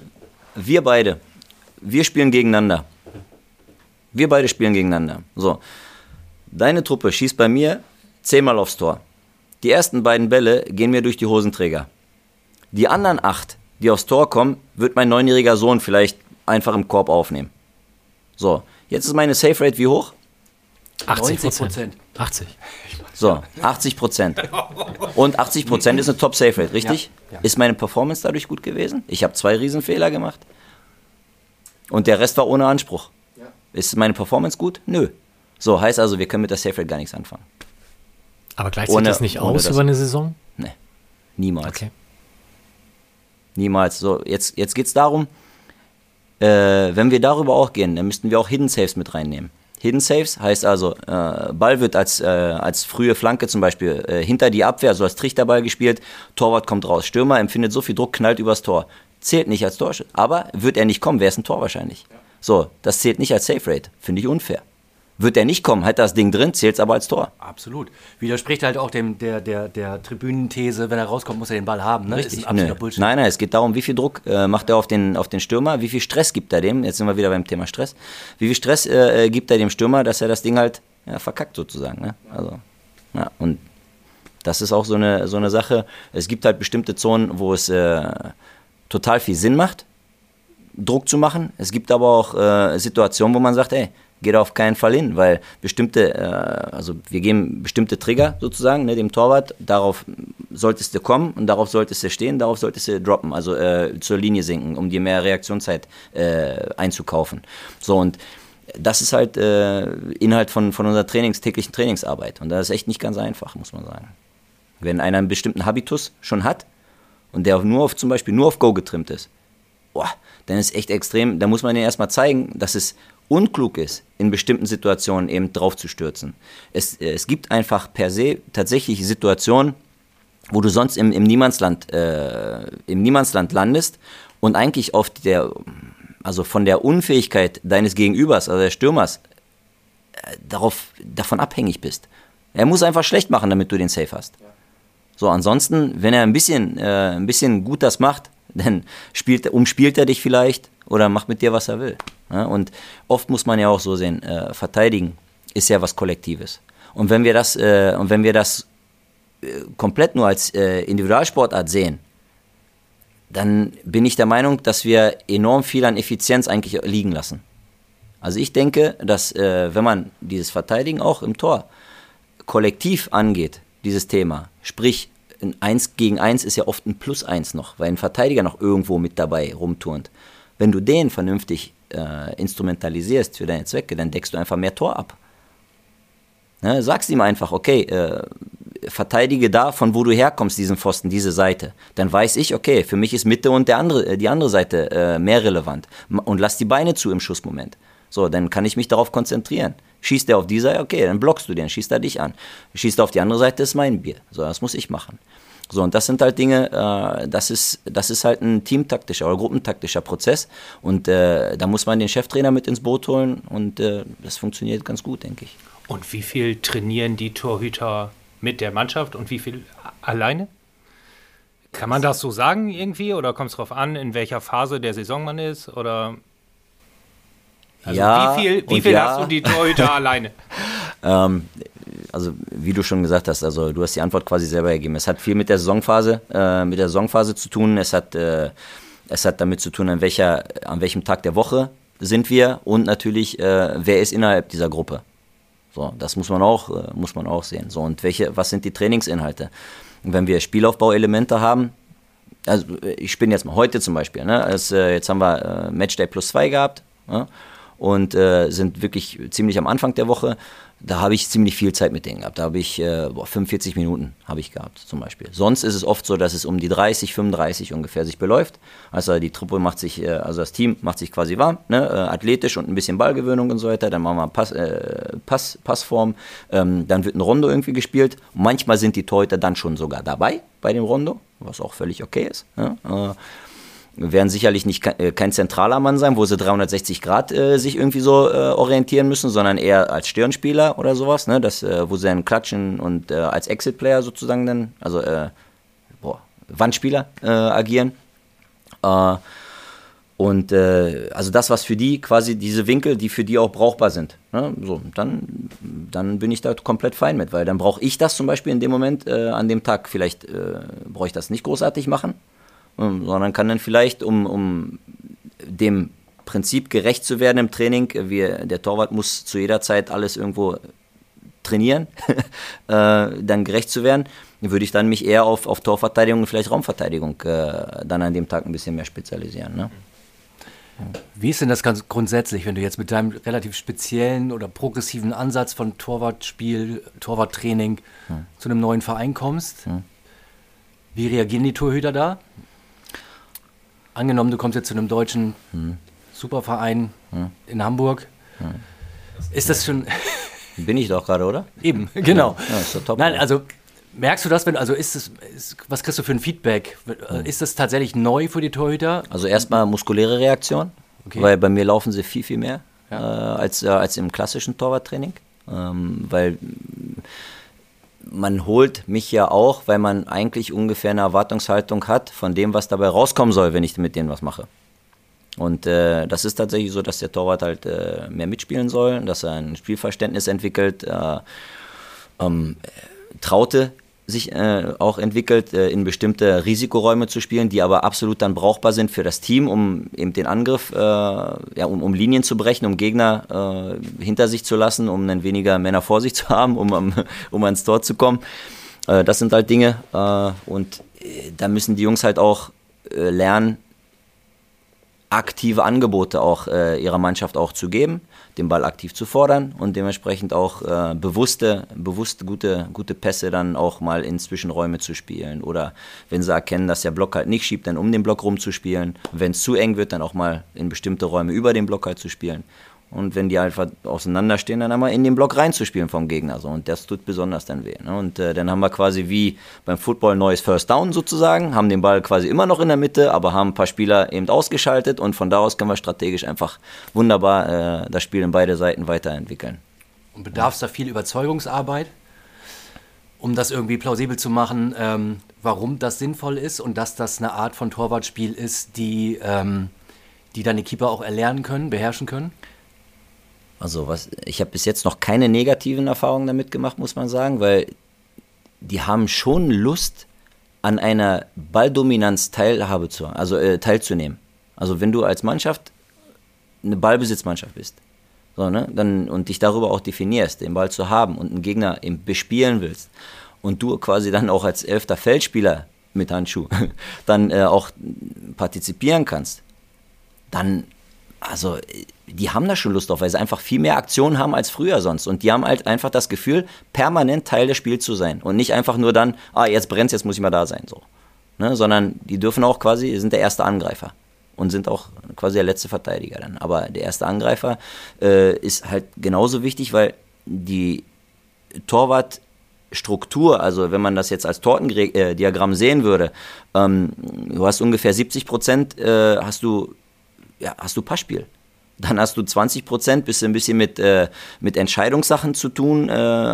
wir spielen gegeneinander. Wir beide spielen gegeneinander. So, deine Truppe schießt bei mir 10-mal aufs Tor. Die ersten beiden Bälle gehen mir durch die Hosenträger. Die anderen 8, die aufs Tor kommen, wird mein 9-jähriger Sohn vielleicht einfach im Korb aufnehmen. So, jetzt ist meine Safe Rate wie hoch? 80%. 80. So, 80%. Und 80% ist eine Top Safe Rate, richtig? Ja. Ist meine Performance dadurch gut gewesen? Ich habe 2 Riesenfehler gemacht. Und der Rest war ohne Anspruch. Ja. Ist meine Performance gut? Nö. So, heißt also, wir können mit der Safe Rate gar nichts anfangen. Aber gleicht sich das nicht aus über eine Saison? Nee, niemals. Okay. Niemals. So, jetzt geht es darum, wenn wir darüber auch gehen, dann müssten wir auch Hidden Saves mit reinnehmen. Hidden Saves heißt also, Ball wird als frühe Flanke zum Beispiel hinter die Abwehr, also als Trichterball gespielt, Torwart kommt raus, Stürmer empfindet so viel Druck, knallt übers Tor. Zählt nicht als Torschütze. Aber wird er nicht kommen, wäre es ein Tor wahrscheinlich. Ja. So, das zählt nicht als Safe Rate. Finde ich unfair. Wird er nicht kommen, hat das Ding drin, zählt es aber als Tor. Absolut. Widerspricht halt auch der Tribünenthese, wenn er rauskommt, muss er den Ball haben. Ne? Richtig. Ist ein absoluter Bullshit. Nein, es geht darum, wie viel Druck macht er auf den Stürmer, wie viel Stress gibt er dem, jetzt sind wir wieder beim Thema Stress, wie viel Stress gibt er dem Stürmer, dass er das Ding halt verkackt sozusagen. Ne? Also, ja, und das ist auch so eine Sache. Es gibt halt bestimmte Zonen, wo es total viel Sinn macht, Druck zu machen. Es gibt aber auch Situationen, wo man sagt, ey, geht auf keinen Fall hin, weil wir geben bestimmte Trigger sozusagen, ne, dem Torwart, darauf solltest du kommen und darauf solltest du stehen, darauf solltest du droppen, also zur Linie sinken, um dir mehr Reaktionszeit einzukaufen. So, und das ist halt Inhalt von unserer täglichen Trainingsarbeit, und das ist echt nicht ganz einfach, muss man sagen. Wenn einer einen bestimmten Habitus schon hat und der zum Beispiel nur auf Go getrimmt ist, dann ist echt extrem, da muss man denen erstmal zeigen, dass es unklug ist, in bestimmten Situationen eben drauf zu stürzen. Es gibt einfach per se tatsächlich Situationen, wo du sonst im Niemandsland landest und eigentlich von der Unfähigkeit deines Gegenübers, also des Stürmers, davon abhängig bist. Er muss einfach schlecht machen, damit du den Safe hast. So, ansonsten, wenn er ein bisschen gut das macht, dann umspielt er dich vielleicht oder macht mit dir, was er will. Ja, und oft muss man ja auch so sehen, verteidigen ist ja was Kollektives. Und wenn wir das komplett nur als Individualsportart sehen, dann bin ich der Meinung, dass wir enorm viel an Effizienz eigentlich liegen lassen. Also ich denke, dass wenn man dieses Verteidigen auch im Tor kollektiv angeht, dieses Thema, sprich ein 1 gegen 1 ist ja oft ein +1 noch, weil ein Verteidiger noch irgendwo mit dabei rumturnt. Wenn du den vernünftig instrumentalisierst für deine Zwecke, dann deckst du einfach mehr Tor ab. Ne? Sagst ihm einfach, okay, verteidige da, von wo du herkommst, diesen Pfosten, diese Seite. Dann weiß ich, okay, für mich ist Mitte und die andere Seite mehr relevant. Und lass die Beine zu im Schussmoment. So, dann kann ich mich darauf konzentrieren. Schießt der auf die Seite, okay, dann blockst du den, schießt er dich an. Schießt er auf die andere Seite, ist mein Bier. So, das muss ich machen. So, und das sind halt Dinge, das ist halt ein teamtaktischer oder gruppentaktischer Prozess. Und da muss man den Cheftrainer mit ins Boot holen und das funktioniert ganz gut, denke ich. Und wie viel trainieren die Torhüter mit der Mannschaft und wie viel alleine? Kann man das so sagen irgendwie oder kommt es darauf an, in welcher Phase der Saison man ist? Oder also ja, wie viel hast du die Torhüter alleine? Also wie du schon gesagt hast, also du hast die Antwort quasi selber gegeben. Es hat viel mit der Saisonphase zu tun. Es hat damit zu tun, an welchem Tag der Woche sind wir und natürlich, wer ist innerhalb dieser Gruppe. So, das muss man auch sehen. So, und was sind die Trainingsinhalte? Und wenn wir Spielaufbauelemente haben, also ich spinne jetzt mal heute zum Beispiel, ne? Jetzt haben wir Matchday +2 gehabt, ja? Und sind wirklich ziemlich am Anfang der Woche. Da habe ich ziemlich viel Zeit mit denen gehabt. Da habe ich 45 Minuten habe ich gehabt zum Beispiel. Sonst ist es oft so, dass es um die 30, 35 ungefähr sich beläuft. Also die Truppe das Team macht sich quasi warm, ne? Athletisch und ein bisschen Ballgewöhnung und so weiter. Dann machen wir Passform. Dann wird ein Rondo irgendwie gespielt. Manchmal sind die Torhüter dann schon sogar dabei bei dem Rondo, was auch völlig okay ist. Ja? Werden sicherlich nicht kein zentraler Mann sein, wo sie 360 Grad sich irgendwie so orientieren müssen, sondern eher als Stirnspieler oder sowas, ne? Wo sie dann klatschen und als Exit-Player sozusagen dann, also Wandspieler agieren. Also das, was für die quasi diese Winkel, die für die auch brauchbar sind. Ne? So, dann bin ich da komplett fein mit, weil dann brauche ich das zum Beispiel in dem Moment, an dem Tag vielleicht brauche ich das nicht großartig machen, sondern kann dann vielleicht, um dem Prinzip gerecht zu werden im Training, der Torwart muss zu jeder Zeit alles irgendwo trainieren, dann gerecht zu werden, würde ich dann mich eher auf Torverteidigung und vielleicht Raumverteidigung dann an dem Tag ein bisschen mehr spezialisieren. Ne? Wie ist denn das ganz grundsätzlich, wenn du jetzt mit deinem relativ speziellen oder progressiven Ansatz von Torwartspiel, Torwarttraining zu einem neuen Verein kommst? Wie reagieren die Torhüter da? Angenommen, du kommst jetzt zu einem deutschen Superverein in Hamburg. Ist das schon... Bin ich doch gerade, oder? Eben, genau. Ja, ist doch top. Nein, also merkst du das, was kriegst du für ein Feedback? Ist das tatsächlich neu für die Torhüter? Also erstmal muskuläre Reaktion, weil bei mir laufen sie viel, viel mehr als im klassischen Torwarttraining. Weil man holt mich ja auch, weil man eigentlich ungefähr eine Erwartungshaltung hat von dem, was dabei rauskommen soll, wenn ich mit denen was mache. Und das ist tatsächlich so, dass der Torwart halt mehr mitspielen soll, dass er ein Spielverständnis entwickelt, Traute sich auch entwickelt, in bestimmte Risikoräume zu spielen, die aber absolut dann brauchbar sind für das Team, um eben den Angriff, um Linien zu brechen, um Gegner hinter sich zu lassen, um dann weniger Männer vor sich zu haben, um ans Tor zu kommen. Das sind halt Dinge und da müssen die Jungs halt auch lernen, aktive Angebote auch ihrer Mannschaft auch zu geben, den Ball aktiv zu fordern und dementsprechend auch bewusst gute Pässe dann auch mal in Zwischenräume zu spielen oder wenn sie erkennen, dass der Block halt nicht schiebt, dann um den Block rumzuspielen. Wenn es zu eng wird, dann auch mal in bestimmte Räume über den Block halt zu spielen. Und wenn die einfach auseinanderstehen, dann einmal in den Block reinzuspielen vom Gegner. So. Und das tut besonders dann weh. Ne? Und dann haben wir quasi wie beim Football neues First Down sozusagen, haben den Ball quasi immer noch in der Mitte, aber haben ein paar Spieler eben ausgeschaltet und von da aus können wir strategisch einfach wunderbar das Spiel in beide Seiten weiterentwickeln. Und bedarf es da viel Überzeugungsarbeit, um das irgendwie plausibel zu machen, warum das sinnvoll ist und dass das eine Art von Torwartspiel ist, die dann die Keeper auch erlernen können, beherrschen können? Also ich habe bis jetzt noch keine negativen Erfahrungen damit gemacht, muss man sagen, weil die haben schon Lust, an einer Balldominanz teilzunehmen. Also wenn du als Mannschaft eine Ballbesitzmannschaft bist, so, ne, und dich darüber auch definierst, den Ball zu haben und einen Gegner eben bespielen willst und du quasi dann auch als 11. Feldspieler mit Handschuh dann auch partizipieren kannst, dann Also, die haben da schon Lust drauf, weil sie einfach viel mehr Aktionen haben als früher sonst. Und die haben halt einfach das Gefühl, permanent Teil des Spiels zu sein. Und nicht einfach nur dann, jetzt brennt's, jetzt muss ich mal da sein. So. Ne? Sondern die dürfen auch quasi, sind der erste Angreifer. Und sind auch quasi der letzte Verteidiger dann. Aber der erste Angreifer ist halt genauso wichtig, weil die Torwartstruktur, also wenn man das jetzt als Tortendiagramm sehen würde, du hast ungefähr 70% hast du Passspiel. Dann hast du 20%, bist du ein bisschen mit Entscheidungssachen zu tun,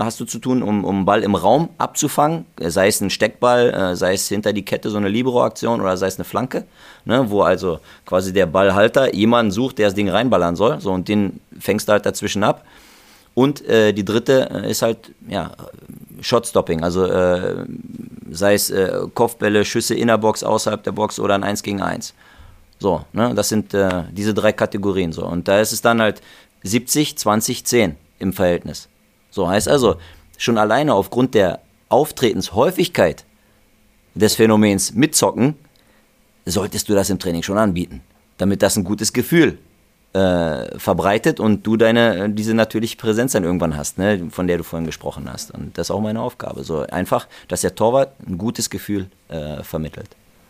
um Ball im Raum abzufangen, sei es ein Steckball, sei es hinter die Kette so eine Libero-Aktion oder sei es eine Flanke, ne, wo also quasi der Ballhalter jemanden sucht, der das Ding reinballern soll, so, und den fängst du halt dazwischen ab. Und die dritte ist halt, Shotstopping, also sei es Kopfbälle, Schüsse in der Box, außerhalb der Box oder ein 1 gegen 1. So, ne, das sind diese 3 Kategorien. So. Und da ist es dann halt 70, 20, 10 im Verhältnis. So, heißt also, schon alleine aufgrund der Auftragenshäufigkeit des Phänomens mitzocken, solltest du das im Training schon anbieten, damit das ein gutes Gefühl verbreitet und du diese natürliche Präsenz dann irgendwann hast, ne, von der du vorhin gesprochen hast. Und das ist auch meine Aufgabe. So einfach, dass der Torwart ein gutes Gefühl vermittelt.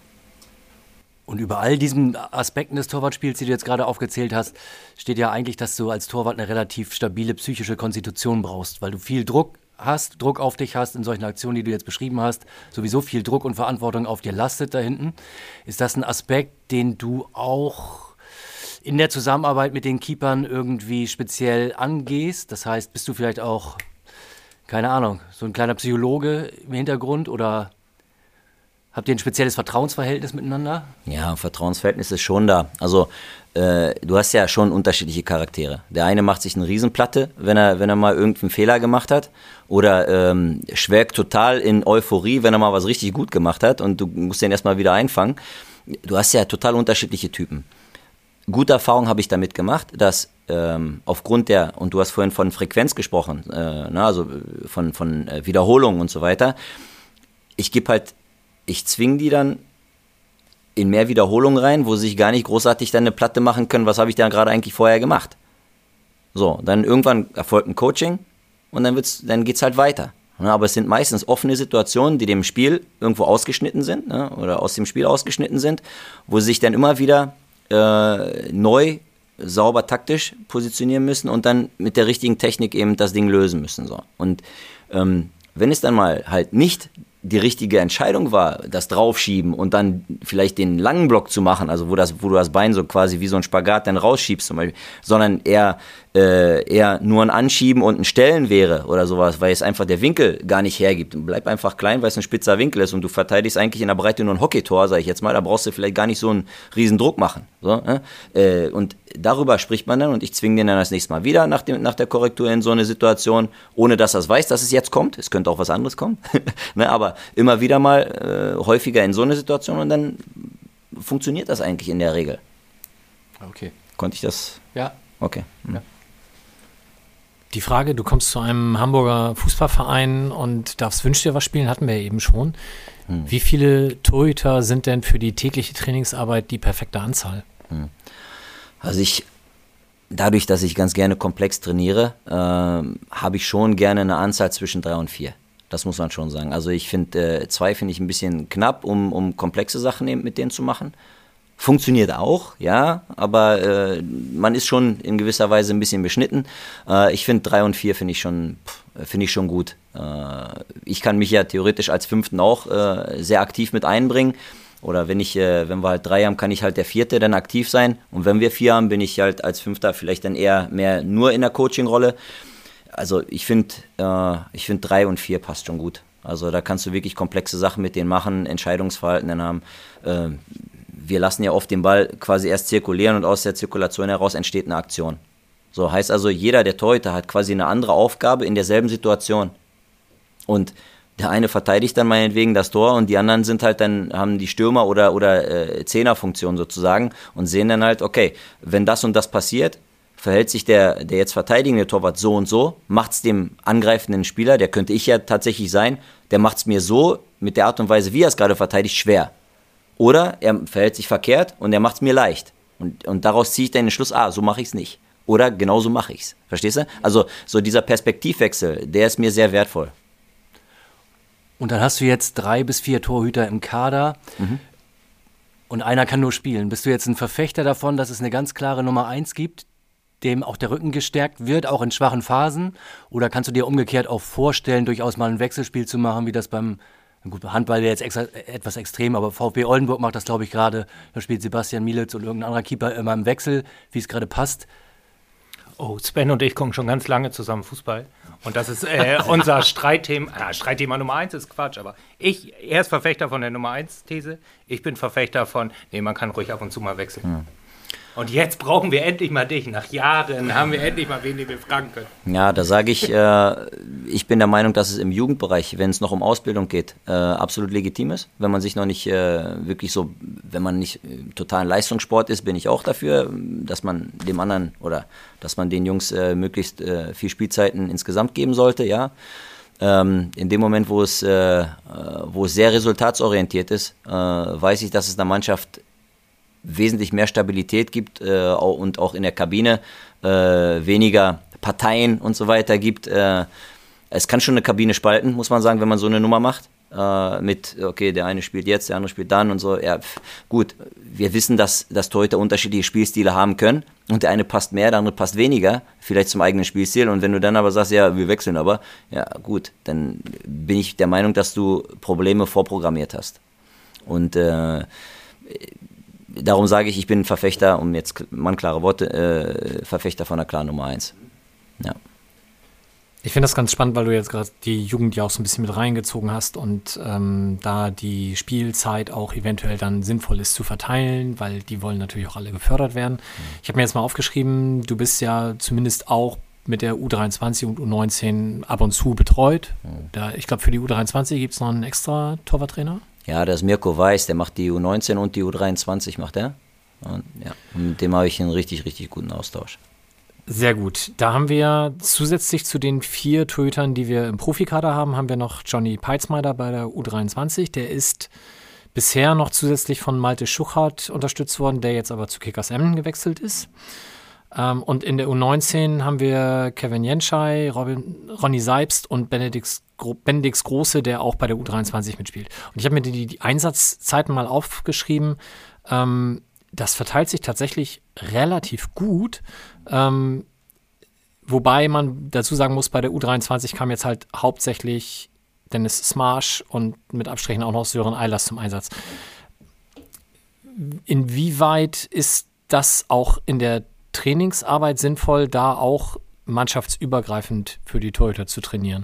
Und über all diesen Aspekten des Torwartspiels, die du jetzt gerade aufgezählt hast, steht ja eigentlich, dass du als Torwart eine relativ stabile psychische Konstitution brauchst, weil du viel Druck auf dich hast in solchen Aktionen, die du jetzt beschrieben hast, sowieso viel Druck und Verantwortung auf dir lastet da hinten. Ist das ein Aspekt, den du auch in der Zusammenarbeit mit den Keepern irgendwie speziell angehst? Das heißt, bist du vielleicht auch, keine Ahnung, so ein kleiner Psychologe im Hintergrund oder habt ihr ein spezielles Vertrauensverhältnis miteinander? Ja, ein Vertrauensverhältnis ist schon da. Also du hast ja schon unterschiedliche Charaktere. Der eine macht sich eine Riesenplatte, wenn er mal irgendeinen Fehler gemacht hat, oder schwelgt total in Euphorie, wenn er mal was richtig gut gemacht hat und du musst den erstmal wieder einfangen. Du hast ja total unterschiedliche Typen. Gute Erfahrung habe ich damit gemacht, dass aufgrund und du hast vorhin von Frequenz gesprochen, also von Wiederholungen und so weiter, ich zwinge die dann in mehr Wiederholungen rein, wo sie sich gar nicht großartig dann eine Platte machen können, was habe ich da gerade eigentlich vorher gemacht. So, dann irgendwann erfolgt ein Coaching und dann geht's halt weiter. Aber es sind meistens offene Situationen, die dem Spiel irgendwo ausgeschnitten sind, ne, oder aus dem Spiel ausgeschnitten sind, wo sie sich dann immer wieder neu, sauber taktisch positionieren müssen und dann mit der richtigen Technik eben das Ding lösen müssen. So. Und wenn es dann mal halt nicht die richtige Entscheidung war, das Draufschieben und dann vielleicht den langen Block zu machen, also wo du das Bein so quasi wie so ein Spagat dann rausschiebst zum Beispiel, sondern eher nur ein Anschieben und ein Stellen wäre oder sowas, weil es einfach der Winkel gar nicht hergibt. Bleib einfach klein, weil es ein spitzer Winkel ist und du verteidigst eigentlich in der Breite nur ein Hockeytor, sag ich jetzt mal, da brauchst du vielleicht gar nicht so einen riesen Druck machen. So, ne? Und darüber spricht man dann und ich zwinge den dann das nächste Mal wieder nach der Korrektur in so eine Situation, ohne dass er weiß, dass es jetzt kommt. Es könnte auch was anderes kommen, ne? Aber immer wieder mal häufiger in so eine Situation und dann funktioniert das eigentlich in der Regel. Okay. Konnte ich das? Ja. Okay. Ja. Die Frage, du kommst zu einem Hamburger Fußballverein und darfst Wünsch dir was spielen, hatten wir ja eben schon. Wie viele Torhüter sind denn für die tägliche Trainingsarbeit die perfekte Anzahl? Also dadurch, dass ich ganz gerne komplex trainiere, habe ich schon gerne eine Anzahl zwischen 3 und 4. Das muss man schon sagen. Also ich finde, 2 finde ich ein bisschen knapp, um komplexe Sachen eben mit denen zu machen. Funktioniert auch, ja, aber man ist schon in gewisser Weise ein bisschen beschnitten. Ich finde 3 und 4 finde ich schon gut. Ich kann mich ja theoretisch als 5. auch sehr aktiv mit einbringen. Oder wenn wir halt 3 haben, kann ich halt der 4. dann aktiv sein. Und wenn wir 4 haben, bin ich halt als 5. vielleicht dann eher mehr nur in der Coaching-Rolle. Also ich finde 3 und 4 passt schon gut. Also da kannst du wirklich komplexe Sachen mit denen machen, Entscheidungsverhalten dann haben. Wir lassen ja oft den Ball quasi erst zirkulieren und aus der Zirkulation heraus entsteht eine Aktion. So heißt also, jeder der Torhüter hat quasi eine andere Aufgabe in derselben Situation. Und der eine verteidigt dann meinetwegen das Tor und die anderen sind halt dann, haben die Stürmer oder Zehnerfunktion sozusagen und sehen dann halt, okay, wenn das und das passiert, verhält sich der jetzt verteidigende Torwart so und so, macht es dem angreifenden Spieler, der könnte ich ja tatsächlich sein, der macht es mir so, mit der Art und Weise, wie er es gerade verteidigt, schwer. Oder er verhält sich verkehrt und er macht es mir leicht. Und daraus ziehe ich dann den Schluss, so mache ich es nicht. Oder genauso mache ich es. Verstehst du? Also so dieser Perspektivwechsel, der ist mir sehr wertvoll. Und dann hast du jetzt 3 bis 4 Torhüter im Kader und einer kann nur spielen. Bist du jetzt ein Verfechter davon, dass es eine ganz klare Nummer 1 gibt, dem auch der Rücken gestärkt wird, auch in schwachen Phasen? Oder kannst du dir umgekehrt auch vorstellen, durchaus mal ein Wechselspiel zu machen, wie das beim Handball wäre jetzt etwas extrem, aber VfB Oldenburg macht das, glaube ich, gerade. Da spielt Sebastian Mielitz und irgendein anderer Keeper immer im Wechsel, wie es gerade passt. Oh, Sven und ich gucken schon ganz lange zusammen Fußball. Und das ist unser Streitthema. Streitthema Nummer 1 ist Quatsch, aber er ist Verfechter von der Nummer 1-These. Ich bin Verfechter von, man kann ruhig ab und zu mal wechseln. Ja. Und jetzt brauchen wir endlich mal dich. Nach Jahren haben wir endlich mal wen, den wir fragen können. Ja, da sage ich, ich bin der Meinung, dass es im Jugendbereich, wenn es noch um Ausbildung geht, absolut legitim ist. Wenn man sich noch nicht wirklich so, wenn man nicht total Leistungssport ist, bin ich auch dafür, dass man dem anderen oder dass man den Jungs möglichst viel Spielzeiten insgesamt geben sollte, ja. In dem Moment, wo es sehr resultatsorientiert ist, weiß ich, dass es einer Mannschaft wesentlich mehr Stabilität gibt und auch in der Kabine weniger Parteien und so weiter gibt. Es kann schon eine Kabine spalten, muss man sagen, wenn man so eine Nummer macht. Okay, der eine spielt jetzt, der andere spielt dann und so. Ja, gut, wir wissen, dass Torhüter unterschiedliche Spielstile haben können und der eine passt mehr, der andere passt weniger, vielleicht zum eigenen Spielstil. Und wenn du dann aber sagst, ja, wir wechseln aber, ja gut, dann bin ich der Meinung, dass du Probleme vorprogrammiert hast. Und darum sage ich bin Verfechter, um jetzt klare Worte, Verfechter von der klaren Nummer 1. Ja. Ich finde das ganz spannend, weil du jetzt gerade die Jugend ja auch so ein bisschen mit reingezogen hast und da die Spielzeit auch eventuell dann sinnvoll ist zu verteilen, weil die wollen natürlich auch alle gefördert werden. Ich habe mir jetzt mal aufgeschrieben, du bist ja zumindest auch mit der U23 und U19 ab und zu betreut. Ich glaube, für die U23 gibt es noch einen extra Torwarttrainer. Ja, das ist Mirko Weiß, der macht die U19 und die U23 macht er. Und mit dem habe ich einen richtig, richtig guten Austausch. Sehr gut. Da haben wir zusätzlich zu den 4 Torhütern, die wir im Profikader haben, haben wir noch Johnny Peitzmeider bei der U23. Der ist bisher noch zusätzlich von Malte Schuchart unterstützt worden, der jetzt aber zu Kickers Emden gewechselt ist. Und in der U19 haben wir Kevin Jenschei, Ronny Seibst und Benedix Große, der auch bei der U23 mitspielt. Und ich habe mir die Einsatzzeiten mal aufgeschrieben. Das verteilt sich tatsächlich relativ gut. Wobei man dazu sagen muss, bei der U23 kam jetzt halt hauptsächlich Dennis Smarsch und mit Abstrichen auch noch Sören Eilers zum Einsatz. Inwieweit ist das auch in der Trainingsarbeit sinnvoll, da auch mannschaftsübergreifend für die Torhüter zu trainieren?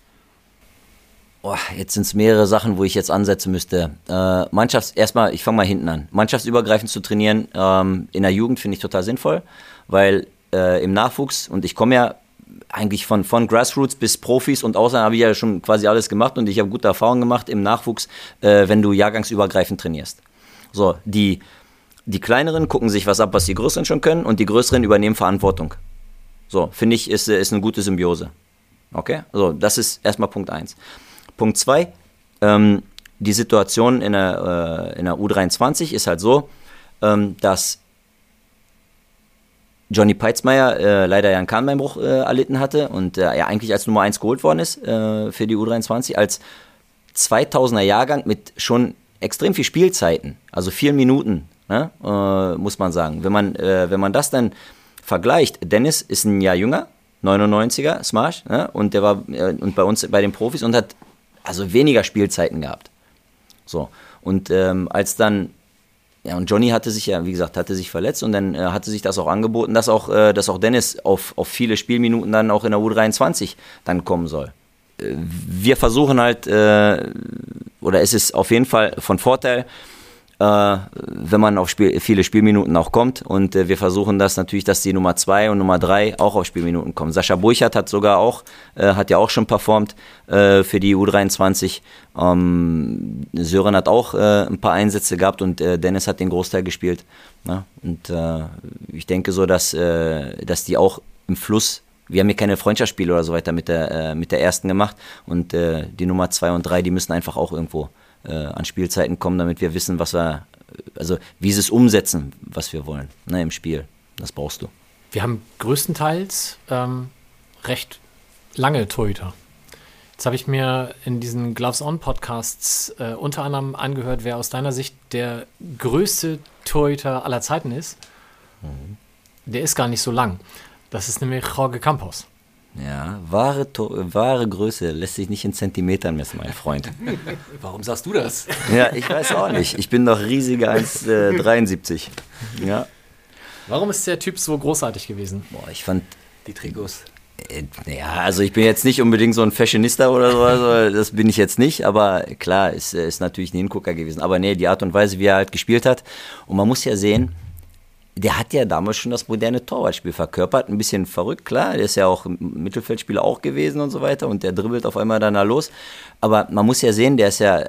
Jetzt sind es mehrere Sachen, wo ich jetzt ansetzen müsste. Erstmal, ich fange mal hinten an. Mannschaftsübergreifend zu trainieren in der Jugend finde ich total sinnvoll, weil im Nachwuchs, und ich komme ja eigentlich von Grassroots bis Profis und Ausland habe ich ja schon quasi alles gemacht und ich habe gute Erfahrungen gemacht im Nachwuchs, wenn du jahrgangsübergreifend trainierst. So, die Kleineren gucken sich was ab, was die Größeren schon können und die Größeren übernehmen Verantwortung. So, finde ich, ist eine gute Symbiose. Okay? Also, das ist erstmal Punkt 1. Punkt 2, die Situation in der U23 ist halt so, dass Johnny Peitzmeier leider ja einen Kahnbeinbruch erlitten hatte und er eigentlich als Nummer 1 geholt worden ist für die U23, als 2000er Jahrgang mit schon extrem viel Spielzeiten, also 4 Minuten, ne, muss man sagen. Wenn man das dann vergleicht, Dennis ist ein Jahr jünger, 99er, Smash, ne, und der war und bei uns bei den Profis und hat also weniger Spielzeiten gehabt. So, und als dann, ja, und Johnny hatte sich ja, wie gesagt, verletzt und dann hatte sich das auch angeboten, dass auch Dennis auf viele Spielminuten dann auch in der U23 dann kommen soll. Wir versuchen halt, oder es ist auf jeden Fall von Vorteil, wenn man auf viele Spielminuten auch kommt und wir versuchen das natürlich, dass die Nummer 2 und Nummer 3 auch auf Spielminuten kommen. Sascha Burchardt hat sogar auch, hat ja auch schon performt für die U23. Sören hat auch ein paar Einsätze gehabt und Dennis hat den Großteil gespielt. Ne? Und ich denke so, dass die auch im Fluss, wir haben hier keine Freundschaftsspiele oder so weiter mit der ersten gemacht und die Nummer 2 und 3, die müssen einfach auch irgendwo an Spielzeiten kommen, damit wir wissen, was wir also wie sie es umsetzen, was wir wollen, ne, im Spiel. Das brauchst du. Wir haben größtenteils recht lange Torhüter. Jetzt habe ich mir in diesen Gloves On Podcasts unter anderem angehört, wer aus deiner Sicht der größte Torhüter aller Zeiten ist. Der ist gar nicht so lang. Das ist nämlich Jorge Campos. Ja, wahre Größe lässt sich nicht in Zentimetern messen, mein Freund. Warum sagst du das? Ja, ich weiß auch nicht. Ich bin doch riesiger 1,73. Ja. Warum ist der Typ so großartig gewesen? Boah, ich fand, Die Trikots. ja, also ich bin jetzt nicht unbedingt so ein Fashionista oder so, also das bin ich jetzt nicht, aber klar, ist natürlich ein Hingucker gewesen. Aber nee, die Art und Weise, wie er halt gespielt hat. Und man muss ja sehen, der hat ja damals schon das moderne Torwartspiel verkörpert, ein bisschen verrückt, klar, der ist ja auch Mittelfeldspieler auch gewesen und so weiter und der dribbelt auf einmal dann da los. Aber man muss ja sehen, der ist ja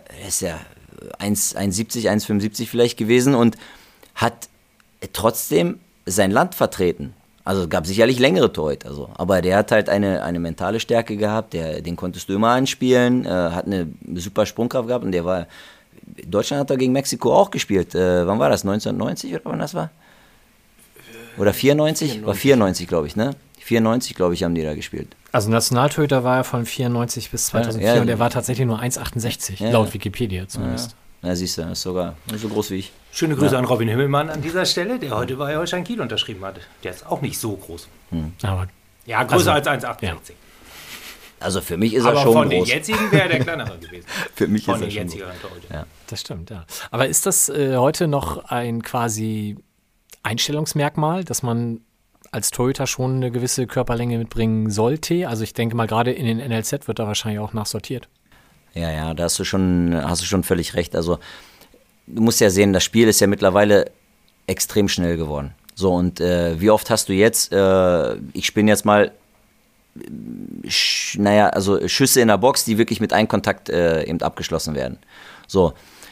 1,70, 1,75 vielleicht gewesen und hat trotzdem sein Land vertreten. Also es gab sicherlich längere Torhüter, also. Aber der hat halt eine mentale Stärke gehabt, den konntest du immer anspielen, hat eine super Sprungkraft gehabt und der war, Deutschland hat da gegen Mexiko auch gespielt. Wann war das, 1990 oder wann das war? Oder 94? War 94, glaube ich, ne? 94, glaube ich, haben die da gespielt. Also Nationaltorhüter war er von 94 bis 2004 ja, und er war tatsächlich nur 1,68, ja, laut Wikipedia zumindest. Ja, siehst du, ist sogar so groß wie ich. Schöne Grüße an Robin Himmelmann an dieser Stelle, der heute bei Holstein Kiel unterschrieben hat. Der ist auch nicht so groß. Aber Ja, größer Also, als 1,68. ja. Also für mich ist Aber er schon von den groß. jetzigen wäre der kleinere gewesen. Für mich Von ist er den schon jetzigen groß. Torhütern. Ja. das stimmt, ja. Aber ist das heute noch ein quasi Einstellungsmerkmal, dass man als Torhüter schon eine gewisse Körperlänge mitbringen sollte? Also ich denke mal, gerade in den NLZ wird da wahrscheinlich auch nachsortiert. Ja, da hast du schon völlig recht. Also du musst ja sehen, das Spiel ist ja mittlerweile extrem schnell geworden. So, und wie oft hast du jetzt, ich spinne jetzt mal, also Schüsse in der Box, die wirklich mit einem Kontakt eben abgeschlossen werden. So,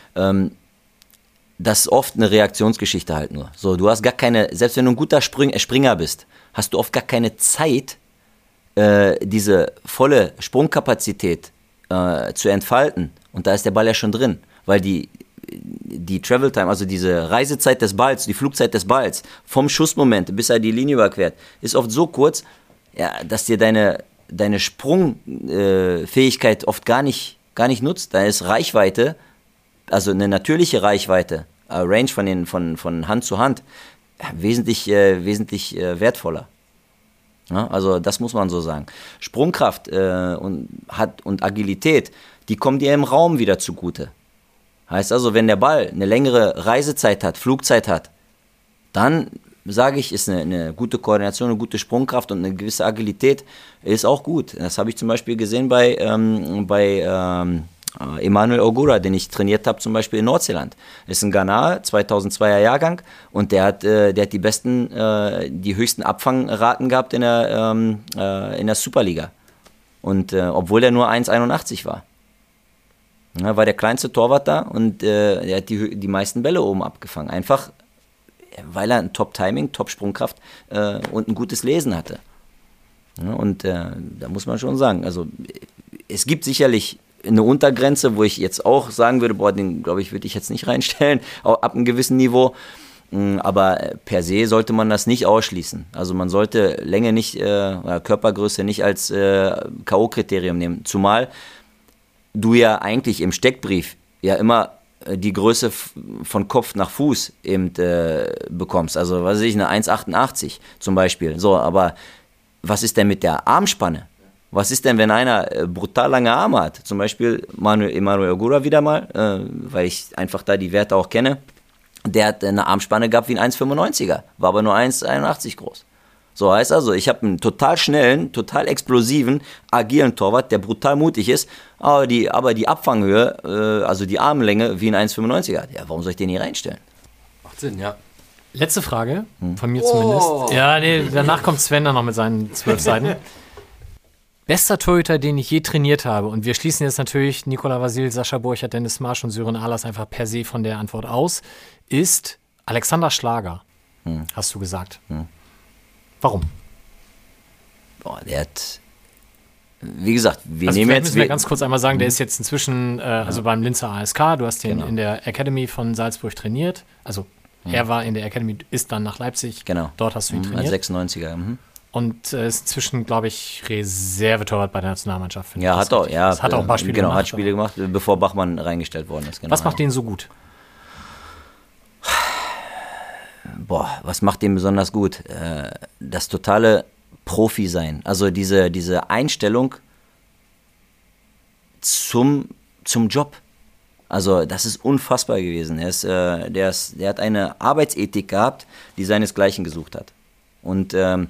das ist oft eine Reaktionsgeschichte halt nur. So, du hast gar keine, selbst wenn du ein guter Springer bist, hast du oft gar keine Zeit, diese volle Sprungkapazität zu entfalten. Und da ist der Ball ja schon drin, weil die Travel Time, also diese Reisezeit des Balls, die Flugzeit des Balls, vom Schussmoment bis er die Linie überquert, ist oft so kurz, ja, dass dir deine Sprungfähigkeit oft gar nicht nutzt. Da ist Reichweite, also eine natürliche Reichweite, Range von Hand zu Hand, wesentlich wertvoller. Ja, also das muss man so sagen. Sprungkraft und Agilität, die kommen dir im Raum wieder zugute. Heißt also, wenn der Ball eine längere Reisezeit hat, Flugzeit hat, dann sage ich, ist eine gute Koordination, eine gute Sprungkraft und eine gewisse Agilität ist auch gut. Das habe ich zum Beispiel gesehen bei Emmanuel Ogura, den ich trainiert habe, zum Beispiel in Nordseeland. Das ist ein Ghanaer, 2002er Jahrgang und der hat die höchsten Abfangraten gehabt in der Superliga. Und obwohl er nur 1,81 war. Ja, war der kleinste Torwart da und er hat die meisten Bälle oben abgefangen. Einfach, weil er ein Top-Timing, Top-Sprungkraft und ein gutes Lesen hatte. Ja, und da muss man schon sagen, also es gibt sicherlich eine Untergrenze, wo ich jetzt auch sagen würde, den, glaube ich, würde ich jetzt nicht reinstellen, auch ab einem gewissen Niveau. Aber per se sollte man das nicht ausschließen. Also man sollte Länge nicht, Körpergröße nicht als K.O.-Kriterium nehmen. Zumal du ja eigentlich im Steckbrief ja immer die Größe von Kopf nach Fuß eben bekommst. Also, was weiß ich, eine 1,88 zum Beispiel. So, aber was ist denn mit der Armspanne? Was ist denn, wenn einer brutal lange Arme hat? Zum Beispiel Emmanuel Ogura wieder mal, weil ich einfach da die Werte auch kenne. Der hat eine Armspanne gehabt wie ein 1,95er, war aber nur 1,81 groß. So heißt also, ich habe einen total schnellen, total explosiven, agilen Torwart, der brutal mutig ist, aber die Abfanghöhe, also die Armlänge wie ein 1,95er hat. Ja, warum soll ich den hier reinstellen? Macht Sinn, ja. Letzte Frage, von mir zumindest. Ja, nee, danach kommt Sven dann noch mit seinen 12 Seiten. Bester Torhüter, den ich je trainiert habe, und wir schließen jetzt natürlich Nikola Vasil, Sascha Borchert, Dennis Marsch und Sören Ahlers einfach per se von der Antwort aus, ist Alexander Schlager, hast du gesagt. Warum? Der hat wie gesagt, wir Also nehmen vielleicht jetzt... müssen wir ganz kurz einmal sagen, der ist jetzt inzwischen also beim Linzer ASK, du hast den Genau. in der Academy von Salzburg trainiert, also er war in der Academy, ist dann nach Leipzig, Genau. dort hast du ihn trainiert. Als 96er. Und ist inzwischen, glaube ich, Reservetorwart bei der Nationalmannschaft. finde ich Ja, das hat auch, richtig. ja. Das hat auch ein paar Spiele genau, gemacht. hat Spiele gemacht, bevor Bachmann reingestellt worden ist. Genau, Was macht den so gut? Boah, was macht den besonders gut? Das totale Profi-Sein. Also diese Einstellung zum Job. Also das ist unfassbar gewesen. Der hat eine Arbeitsethik gehabt, die seinesgleichen gesucht hat. Und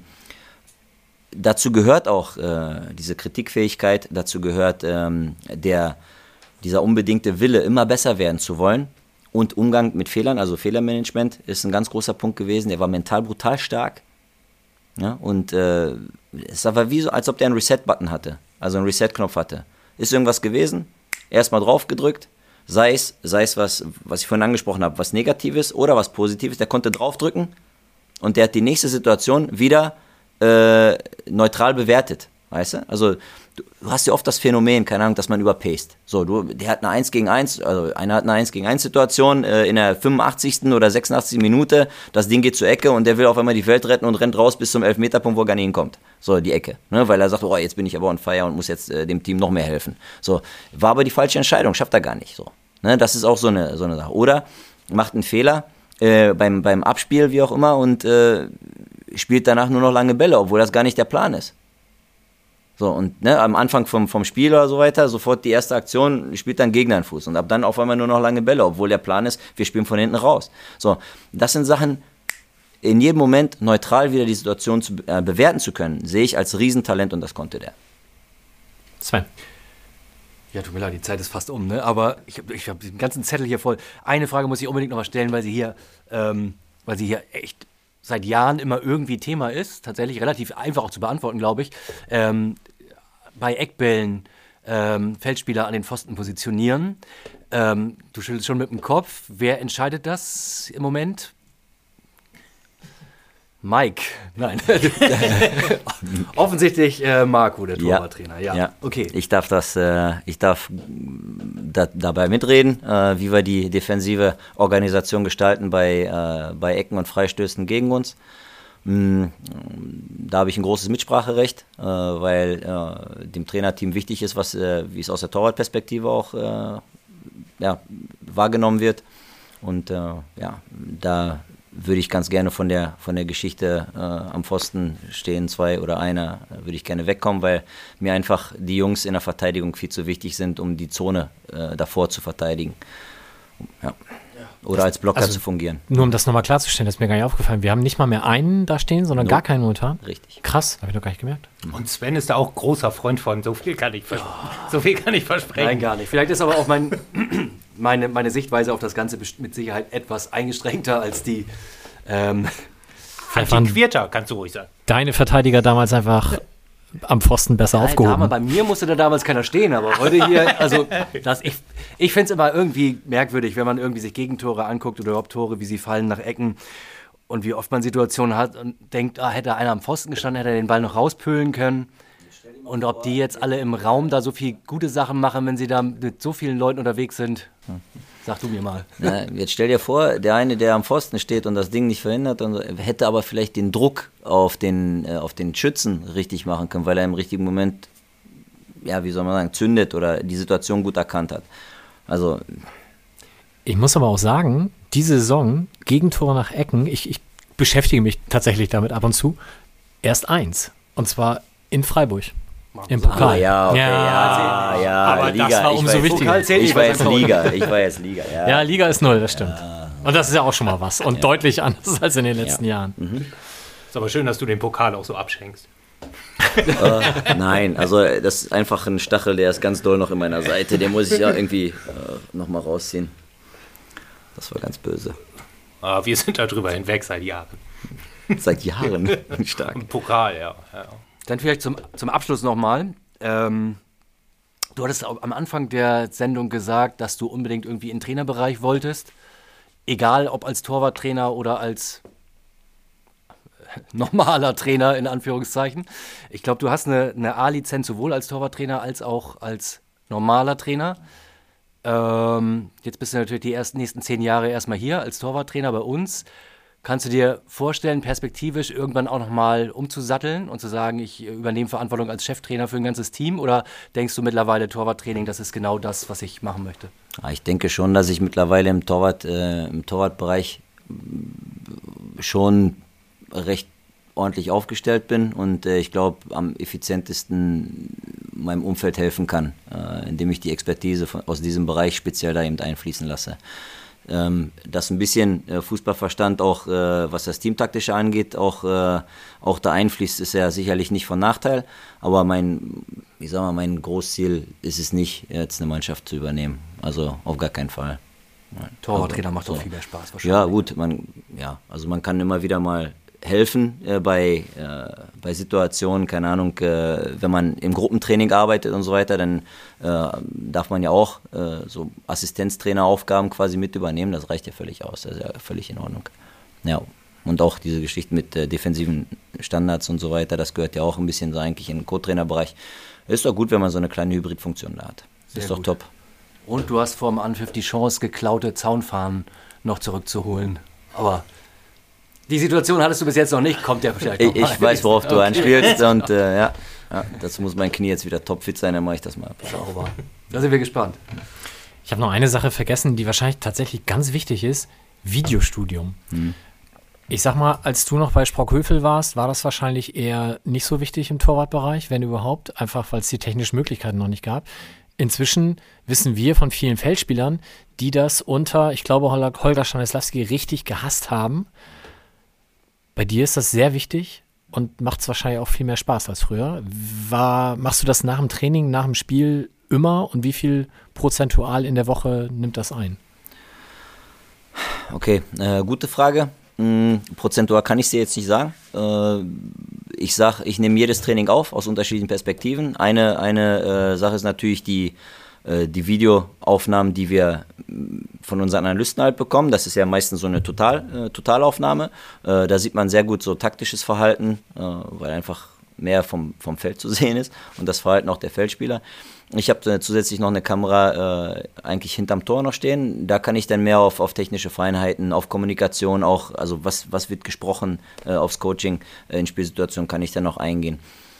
dazu gehört auch diese Kritikfähigkeit, dazu gehört dieser unbedingte Wille, immer besser werden zu wollen. Und Umgang mit Fehlern, also Fehlermanagement, ist ein ganz großer Punkt gewesen. Er war mental brutal stark. Ja, und es war wie so, als ob der einen Reset-Button hatte, also einen Reset-Knopf hatte. Ist irgendwas gewesen, erstmal drauf gedrückt, sei es was ich vorhin angesprochen habe, was Negatives oder was Positives, der konnte draufdrücken und der hat die nächste Situation wieder neutral bewertet, weißt du? Also du hast ja oft das Phänomen, keine Ahnung, dass man überpaced. So, der hat eine 1 gegen 1, also einer hat eine 1 gegen 1 Situation in der 85. oder 86. Minute, das Ding geht zur Ecke und der will auf einmal die Welt retten und rennt raus bis zum Elfmeterpunkt, wo er gar nicht hinkommt. So, die Ecke, ne? Weil er sagt, oh, jetzt bin ich aber on fire und muss jetzt dem Team noch mehr helfen. So, war aber die falsche Entscheidung, schafft er gar nicht. So, ne? Das ist auch so eine Sache. Oder macht einen Fehler beim Abspiel, wie auch immer, und spielt danach nur noch lange Bälle, obwohl das gar nicht der Plan ist. So, und ne, am Anfang vom Spiel oder so weiter, sofort die erste Aktion, spielt dann Gegner einen Fuß. Und ab dann auf einmal nur noch lange Bälle, obwohl der Plan ist, wir spielen von hinten raus. So, das sind Sachen, in jedem Moment neutral wieder die Situation bewerten zu können, sehe ich als Riesentalent und das konnte der. Sven. Ja, tut mir leid, die Zeit ist fast um, ne? Aber ich hab den ganzen Zettel hier voll. Eine Frage muss ich unbedingt noch mal stellen, weil sie hier echt seit Jahren immer irgendwie Thema ist. Tatsächlich relativ einfach auch zu beantworten, glaube ich. Bei Eckbällen Feldspieler an den Pfosten positionieren. Du schüttelst schon mit dem Kopf. Wer entscheidet das im Moment? Mike. Nein. Offensichtlich Marco, der Torwarttrainer. Ja. Okay. Ich darf dabei mitreden, wie wir die defensive Organisation gestalten bei Ecken und Freistößen gegen uns. Da habe ich ein großes Mitspracherecht, weil dem Trainerteam wichtig ist, wie es aus der Torwartperspektive auch wahrgenommen wird. Und da würde ich ganz gerne von der Geschichte am Pfosten stehen, 2 oder einer, würde ich gerne wegkommen, weil mir einfach die Jungs in der Verteidigung viel zu wichtig sind, um die Zone davor zu verteidigen. Ja. Oder als Blocker zu fungieren. Nur um das nochmal klarzustellen, das ist mir gar nicht aufgefallen. Wir haben nicht mal mehr einen da stehen, sondern gar keinen momentan. Richtig. Krass, habe ich noch gar nicht gemerkt. Und Sven ist da auch großer Freund von. So viel kann ich versprechen. Nein, gar nicht. Vielleicht ist aber auch meine Sichtweise auf das Ganze mit Sicherheit etwas eingeschränkter als die. Antiquierter, kannst du ruhig sagen. Deine Verteidiger damals einfach am Pfosten besser aufgehoben. Bei mir musste da damals keiner stehen, aber heute hier, also ich finde es immer irgendwie merkwürdig, wenn man irgendwie sich Gegentore anguckt oder überhaupt Tore, wie sie fallen nach Ecken und wie oft man Situationen hat und denkt, hätte einer am Pfosten gestanden, hätte er den Ball noch rauspölen können. Und ob die jetzt alle im Raum da so viel gute Sachen machen, wenn sie da mit so vielen Leuten unterwegs sind, sag du mir mal. Ja, jetzt stell dir vor, der eine, der am Pfosten steht und das Ding nicht verhindert, und hätte aber vielleicht den Druck auf den Schützen richtig machen können, weil er im richtigen Moment, zündet oder die Situation gut erkannt hat. Also ich muss aber auch sagen, diese Saison, Gegentore nach Ecken, ich beschäftige mich tatsächlich damit ab und zu, erst 1. Und zwar in Freiburg. Im Pokal. Aber Liga, das war umso wichtiger. Ich war jetzt Liga. Ja, Liga ist 0, das stimmt. Und das ist ja auch schon mal was. Und deutlich anders als in den letzten Jahren. Ist aber schön, dass du den Pokal auch so abschenkst. Nein, also das ist einfach ein Stachel, der ist ganz doll noch in meiner Seite. Den muss ich ja irgendwie nochmal rausziehen. Das war ganz böse. Wir sind darüber hinweg seit Jahren. Seit Jahren? Stark. Ein Pokal, ja. Dann vielleicht zum Abschluss nochmal. Du hattest am Anfang der Sendung gesagt, dass du unbedingt irgendwie in den Trainerbereich wolltest. Egal, ob als Torwarttrainer oder als normaler Trainer in Anführungszeichen. Ich glaube, du hast eine A-Lizenz sowohl als Torwarttrainer als auch als normaler Trainer. Jetzt bist du natürlich die nächsten 10 Jahre erstmal hier als Torwarttrainer bei uns. Kannst du dir vorstellen, perspektivisch irgendwann auch nochmal umzusatteln und zu sagen, ich übernehme Verantwortung als Cheftrainer für ein ganzes Team? Oder denkst du mittlerweile, Torwarttraining, das ist genau das, was ich machen möchte? Ja, ich denke schon, dass ich mittlerweile im Torwartbereich schon recht ordentlich aufgestellt bin und ich glaube, am effizientesten meinem Umfeld helfen kann, indem ich die Expertise aus diesem Bereich speziell da eben einfließen lasse. Dass ein bisschen Fußballverstand auch, was das Teamtaktische angeht, auch da einfließt, ist ja sicherlich nicht von Nachteil. Aber mein Großziel ist es nicht, jetzt eine Mannschaft zu übernehmen. Also auf gar keinen Fall. Torwarttrainer macht doch viel mehr Spaß wahrscheinlich. Ja, gut, man kann immer wieder mal helfen bei Situationen, keine Ahnung, wenn man im Gruppentraining arbeitet und so weiter, dann darf man ja auch so Assistenztraineraufgaben quasi mit übernehmen, das reicht ja völlig aus, das ist ja völlig in Ordnung. Ja, und auch diese Geschichten mit defensiven Standards und so weiter, das gehört ja auch ein bisschen so eigentlich in den Co-Trainerbereich. Ist doch gut, wenn man so eine kleine Hybridfunktion da hat. Ist doch top. Und du hast vor dem Anpfiff die Chance, geklaute Zaunfahnen noch zurückzuholen. Aber die Situation hattest du bis jetzt noch nicht, kommt ja vielleicht noch mal. Ich weiß, worauf du anspielst und dazu muss mein Knie jetzt wieder topfit sein, dann mache ich das mal. Sauber. Da sind wir gespannt. Ich habe noch eine Sache vergessen, die wahrscheinlich tatsächlich ganz wichtig ist: Videostudium. Ich sag mal, als du noch bei Sprockhövel warst, war das wahrscheinlich eher nicht so wichtig im Torwartbereich, wenn überhaupt, einfach weil es die technischen Möglichkeiten noch nicht gab. Inzwischen wissen wir von vielen Feldspielern, die das unter, ich glaube, Holger Stanislawski richtig gehasst haben. Bei dir ist das sehr wichtig und macht es wahrscheinlich auch viel mehr Spaß als früher. Machst du das nach dem Training, nach dem Spiel immer und wie viel prozentual in der Woche nimmt das ein? Okay, gute Frage. Prozentual kann ich dir jetzt nicht sagen. Ich nehme jedes Training auf aus unterschiedlichen Perspektiven. Eine Sache ist natürlich die Videoaufnahmen, die wir von unseren Analysten halt bekommen. Das ist ja meistens so eine Totalaufnahme. Da sieht man sehr gut so taktisches Verhalten, weil einfach mehr vom Feld zu sehen ist und das Verhalten auch der Feldspieler. Ich habe zusätzlich noch eine Kamera eigentlich hinterm Tor noch stehen. Da kann ich dann mehr auf technische Feinheiten, auf Kommunikation auch, also was wird gesprochen, aufs Coaching, in Spielsituationen kann ich dann noch eingehen.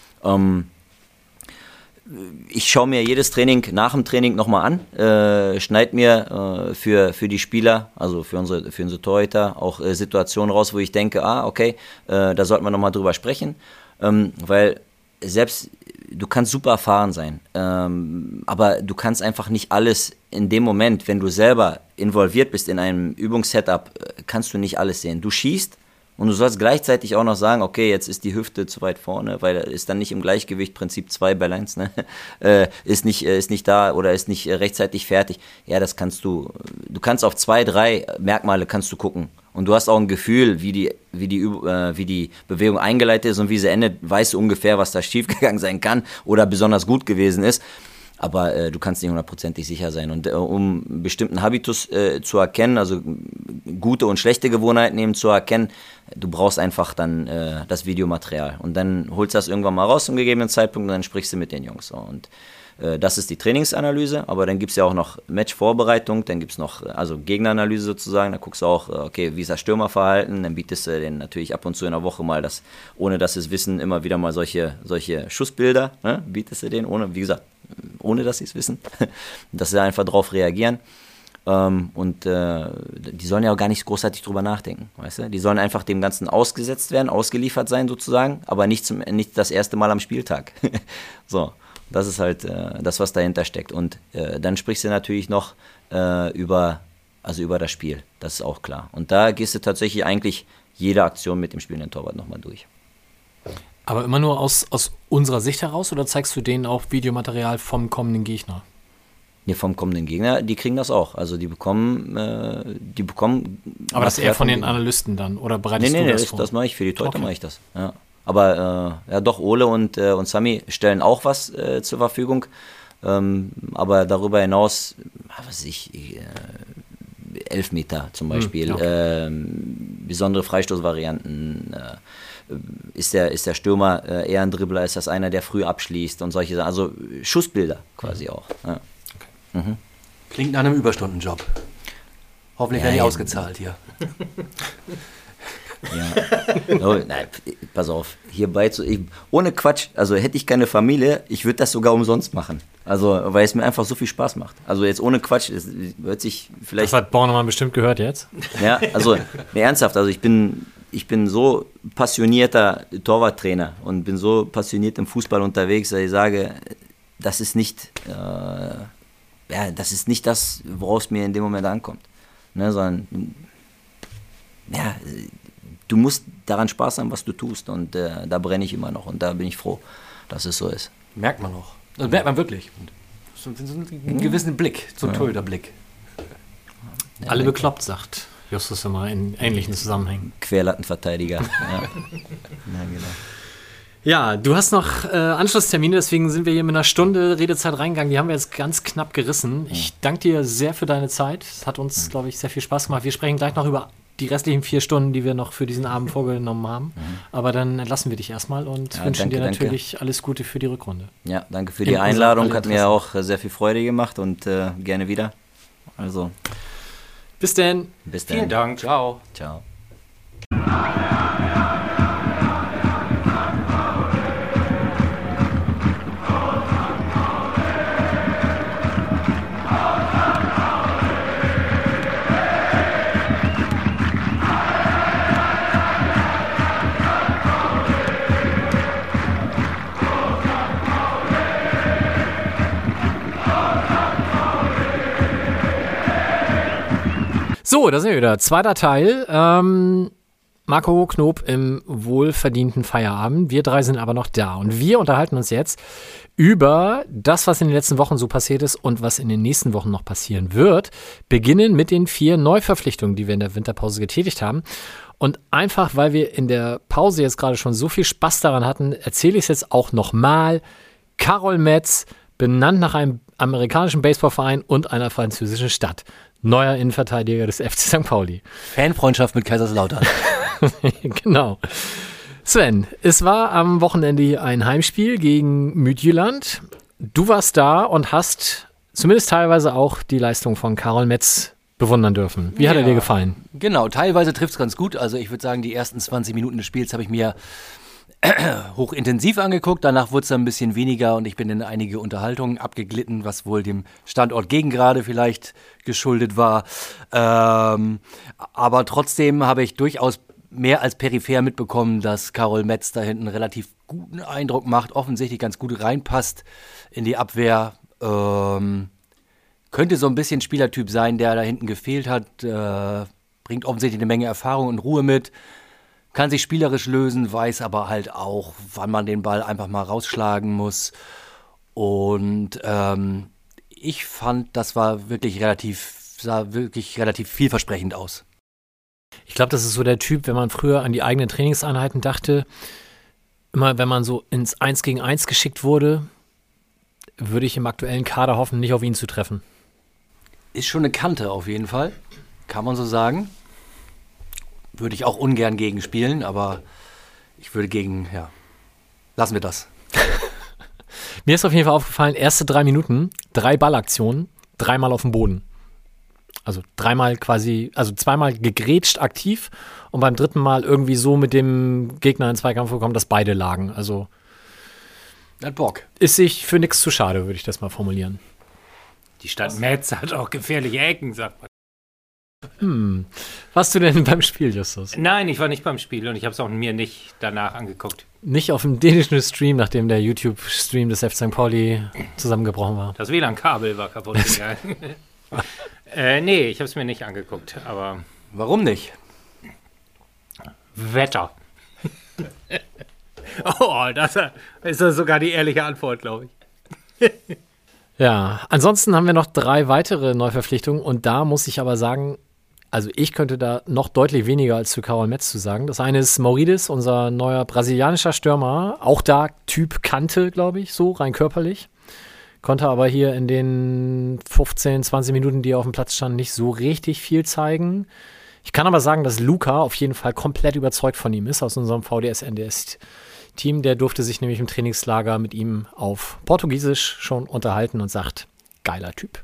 Ich schaue mir jedes Training nach dem Training nochmal an, schneide mir für die Spieler, also für unsere Torhüter auch Situationen raus, wo ich denke, okay, da sollten wir nochmal drüber sprechen, weil selbst du kannst super erfahren sein, aber du kannst einfach nicht alles in dem Moment, wenn du selber involviert bist in einem Übungssetup, kannst du nicht alles sehen. Du schießt und du sollst gleichzeitig auch noch sagen, okay, jetzt ist die Hüfte zu weit vorne, weil ist dann nicht im Gleichgewicht, Prinzip 2 Balance, ne? Ist nicht da oder ist nicht rechtzeitig fertig. Ja, das kannst du kannst auf 2, 3 Merkmale kannst du gucken. Und du hast auch ein Gefühl, wie die Bewegung eingeleitet ist und wie sie endet, weißt du ungefähr, was da schiefgegangen sein kann oder besonders gut gewesen ist. Aber du kannst nicht 100% sicher sein. Und um einen bestimmten Habitus zu erkennen, also gute und schlechte Gewohnheiten eben zu erkennen, du brauchst einfach dann das Videomaterial. Und dann holst du das irgendwann mal raus zum gegebenen Zeitpunkt und dann sprichst du mit den Jungs. Und das ist die Trainingsanalyse, aber dann gibt es ja auch noch Matchvorbereitung, dann gibt es noch Gegneranalyse sozusagen, da guckst du auch, okay, wie ist das Stürmerverhalten, dann bietest du denen natürlich ab und zu in der Woche mal ohne dass sie es wissen, immer wieder mal solche Schussbilder, ne? Bietest du denen, ohne dass sie es wissen, dass sie einfach drauf reagieren. Und die sollen ja auch gar nicht großartig drüber nachdenken, weißt du? Die sollen einfach dem Ganzen ausgesetzt werden, ausgeliefert sein sozusagen, aber nicht das erste Mal am Spieltag. So. Das ist halt das, was dahinter steckt. Und dann sprichst du natürlich noch über das Spiel. Das ist auch klar. Und da gehst du tatsächlich eigentlich jede Aktion mit dem spielenden Torwart nochmal durch. Aber immer nur aus unserer Sicht heraus oder zeigst du denen auch Videomaterial vom kommenden Gegner? Ja, vom kommenden Gegner, die kriegen das auch. Also die bekommen. Aber das eher von den Analysten dann? Oder bereitest du das vor? Das mache ich für die Torhüter, mache ich das. Ja. Aber doch, Ole und Sami stellen auch was zur Verfügung. Aber darüber hinaus, Elfmeter zum Beispiel, besondere Freistoßvarianten. Ist der Stürmer eher ein Dribbler, ist das einer, der früh abschließt und solche Sachen. Also Schussbilder quasi auch. Ja. Okay. Klingt nach einem Überstundenjob. Hoffentlich werden die ausgezahlt hier. Ja. Oh, nein, pass auf, ohne Quatsch, also hätte ich keine Familie, ich würde das sogar umsonst machen. Also, weil es mir einfach so viel Spaß macht. Also jetzt ohne Quatsch, es hört sich vielleicht... Das hat Bornemann bestimmt gehört jetzt. Ja, also, ernsthaft, also ich bin so passionierter Torwarttrainer und bin so passioniert im Fußball unterwegs, dass ich sage, das ist nicht das, woraus es mir in dem Moment ankommt. Ne, sondern, ja, du musst daran Spaß haben, was du tust, und da brenne ich immer noch, und da bin ich froh, dass es so ist. Merkt man auch. Das merkt man wirklich. So einen gewissen Blick, so ein Torhüterblick. Ja, alle bekloppt, sagt Justus immer in ähnlichen Zusammenhängen. Querlattenverteidiger. Ja. Ja, genau. Ja, du hast noch Anschlusstermine, deswegen sind wir hier mit einer Stunde Redezeit reingegangen. Die haben wir jetzt ganz knapp gerissen. Ich danke dir sehr für deine Zeit. Es hat uns, glaube ich, sehr viel Spaß gemacht. Wir sprechen gleich noch über die restlichen 4 Stunden, die wir noch für diesen Abend vorgenommen haben. Aber dann entlassen wir dich erstmal und wünschen dir natürlich alles Gute für die Rückrunde. Ja, danke für die Einladung. Hat mir auch sehr viel Freude gemacht, und gerne wieder. Also. Bis denn. Vielen Dank. Ciao. Ciao. So, da sind wir wieder. Zweiter Teil. Marco Knob im wohlverdienten Feierabend. Wir 3 sind aber noch da. Und wir unterhalten uns jetzt über das, was in den letzten Wochen so passiert ist und was in den nächsten Wochen noch passieren wird. Beginnen mit den 4 Neuverpflichtungen, die wir in der Winterpause getätigt haben. Und einfach, weil wir in der Pause jetzt gerade schon so viel Spaß daran hatten, erzähle ich es jetzt auch nochmal. Karol Metz, benannt nach einem amerikanischen Baseballverein und einer französischen Stadt. Neuer Innenverteidiger des FC St. Pauli. Fanfreundschaft mit Kaiserslautern. Genau. Sven, es war am Wochenende ein Heimspiel gegen Midtjylland. Du warst da und hast zumindest teilweise auch die Leistung von Karol Metz bewundern dürfen. Wie hat er dir gefallen? Genau, teilweise trifft es ganz gut. Also ich würde sagen, die ersten 20 Minuten des Spiels habe ich mir hochintensiv angeguckt. Danach wurde es dann ein bisschen weniger und ich bin in einige Unterhaltungen abgeglitten, was wohl dem Standort Gegengrade vielleicht geschuldet war. Aber trotzdem habe ich durchaus mehr als peripher mitbekommen, dass Karol Metz da hinten einen relativ guten Eindruck macht, offensichtlich ganz gut reinpasst in die Abwehr. Könnte so ein bisschen Spielertyp sein, der da hinten gefehlt hat. Bringt offensichtlich eine Menge Erfahrung und Ruhe mit. Kann sich spielerisch lösen, weiß aber halt auch, wann man den Ball einfach mal rausschlagen muss. Und ich fand, das sah wirklich relativ vielversprechend aus. Ich glaube, das ist so der Typ, wenn man früher an die eigenen Trainingseinheiten dachte, immer wenn man so ins 1 gegen 1 geschickt wurde, würde ich im aktuellen Kader hoffen, nicht auf ihn zu treffen. Ist schon eine Kante auf jeden Fall, kann man so sagen. Würde ich auch ungern gegen spielen, aber ich würde lassen wir das. Mir ist auf jeden Fall aufgefallen, erste 3 Minuten, 3 Ballaktionen, 3-mal auf dem Boden. Also 3-mal quasi, also 2-mal gegrätscht aktiv und beim 3. Mal irgendwie so mit dem Gegner in Zweikampf gekommen, dass beide lagen. Also hat Bock. Ist sich für nichts zu schade, würde ich das mal formulieren. Die Stadt Metz hat auch gefährliche Ecken, sagt man. Warst du denn beim Spiel, Justus? Nein, ich war nicht beim Spiel und ich habe es auch mir nicht danach angeguckt. Nicht auf dem dänischen Stream, nachdem der YouTube-Stream des FC St. Pauli zusammengebrochen war. Das WLAN-Kabel war kaputt gegangen. Nee, ich habe es mir nicht angeguckt, aber... Warum nicht? Wetter. Oh, das ist sogar die ehrliche Antwort, glaube ich. Ja, ansonsten haben wir noch 3 weitere Neuverpflichtungen und da muss ich aber sagen, also ich könnte da noch deutlich weniger als zu Karol Metz zu sagen. Das eine ist Maurídis, unser neuer brasilianischer Stürmer, auch da Typ Kante, glaube ich, so rein körperlich. konnte aber hier in den 15, 20 Minuten, die er auf dem Platz stand, nicht so richtig viel zeigen. Ich kann aber sagen, dass Luca auf jeden Fall komplett überzeugt von ihm ist, aus unserem VDS-NDS-Team. Der durfte sich nämlich im Trainingslager mit ihm auf Portugiesisch schon unterhalten und sagt, geiler Typ.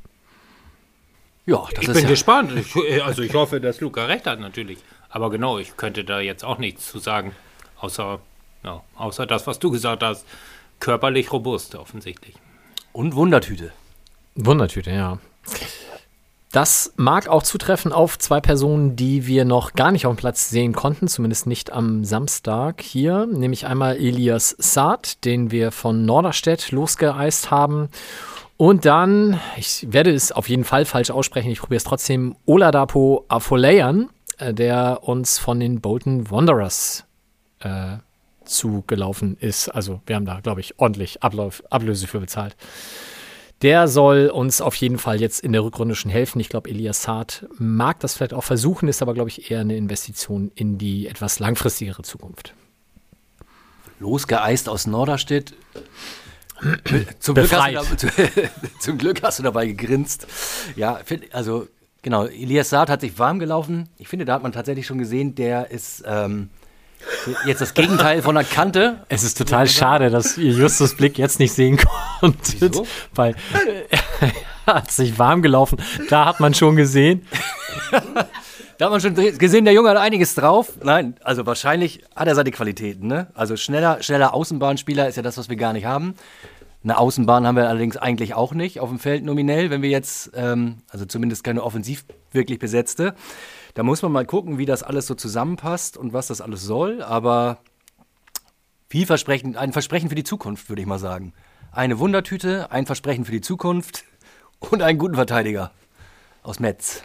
Ja, Ich bin gespannt. Ich hoffe, dass Luca recht hat, natürlich. Aber genau, ich könnte da jetzt auch nichts zu sagen, außer das, was du gesagt hast. Körperlich robust, offensichtlich. Und Wundertüte. Wundertüte, ja. Das mag auch zutreffen auf zwei Personen, die wir noch gar nicht auf dem Platz sehen konnten, zumindest nicht am Samstag hier. Nämlich einmal Elias Saad, den wir von Norderstedt losgeeist haben. Und dann, ich werde es auf jeden Fall falsch aussprechen, ich probiere es trotzdem, Oladapo Afolayan, der uns von den Bolton Wanderers zugelaufen ist. Also wir haben da, glaube ich, ordentlich Ablöse für bezahlt. Der soll uns auf jeden Fall jetzt in der Rückrunde schon helfen. Ich glaube, Elias Saad mag das vielleicht auch versuchen, ist aber, glaube ich, eher eine Investition in die etwas langfristigere Zukunft. Losgeeist aus Norderstedt. Zum Glück hast du dabei gegrinst. Ja, also genau, Elias Saad hat sich warm gelaufen. Ich finde, da hat man tatsächlich schon gesehen, der ist jetzt das Gegenteil von der Kante. Es ist total schade, dass ihr Justus Blick jetzt nicht sehen konntet. Wieso? Weil er hat sich warm gelaufen. Da hat man schon gesehen. Da hat man schon gesehen, der Junge hat einiges drauf. Nein, also wahrscheinlich hat er seine Qualitäten. Ne? Also schneller Außenbahnspieler ist ja das, was wir gar nicht haben. Eine Außenbahn haben wir allerdings eigentlich auch nicht auf dem Feld nominell, wenn wir jetzt, also zumindest keine offensiv wirklich besetzte. Da muss man mal gucken, wie das alles so zusammenpasst und was das alles soll. Aber vielversprechend, ein Versprechen für die Zukunft, würde ich mal sagen. Eine Wundertüte, ein Versprechen für die Zukunft und einen guten Verteidiger aus Metz.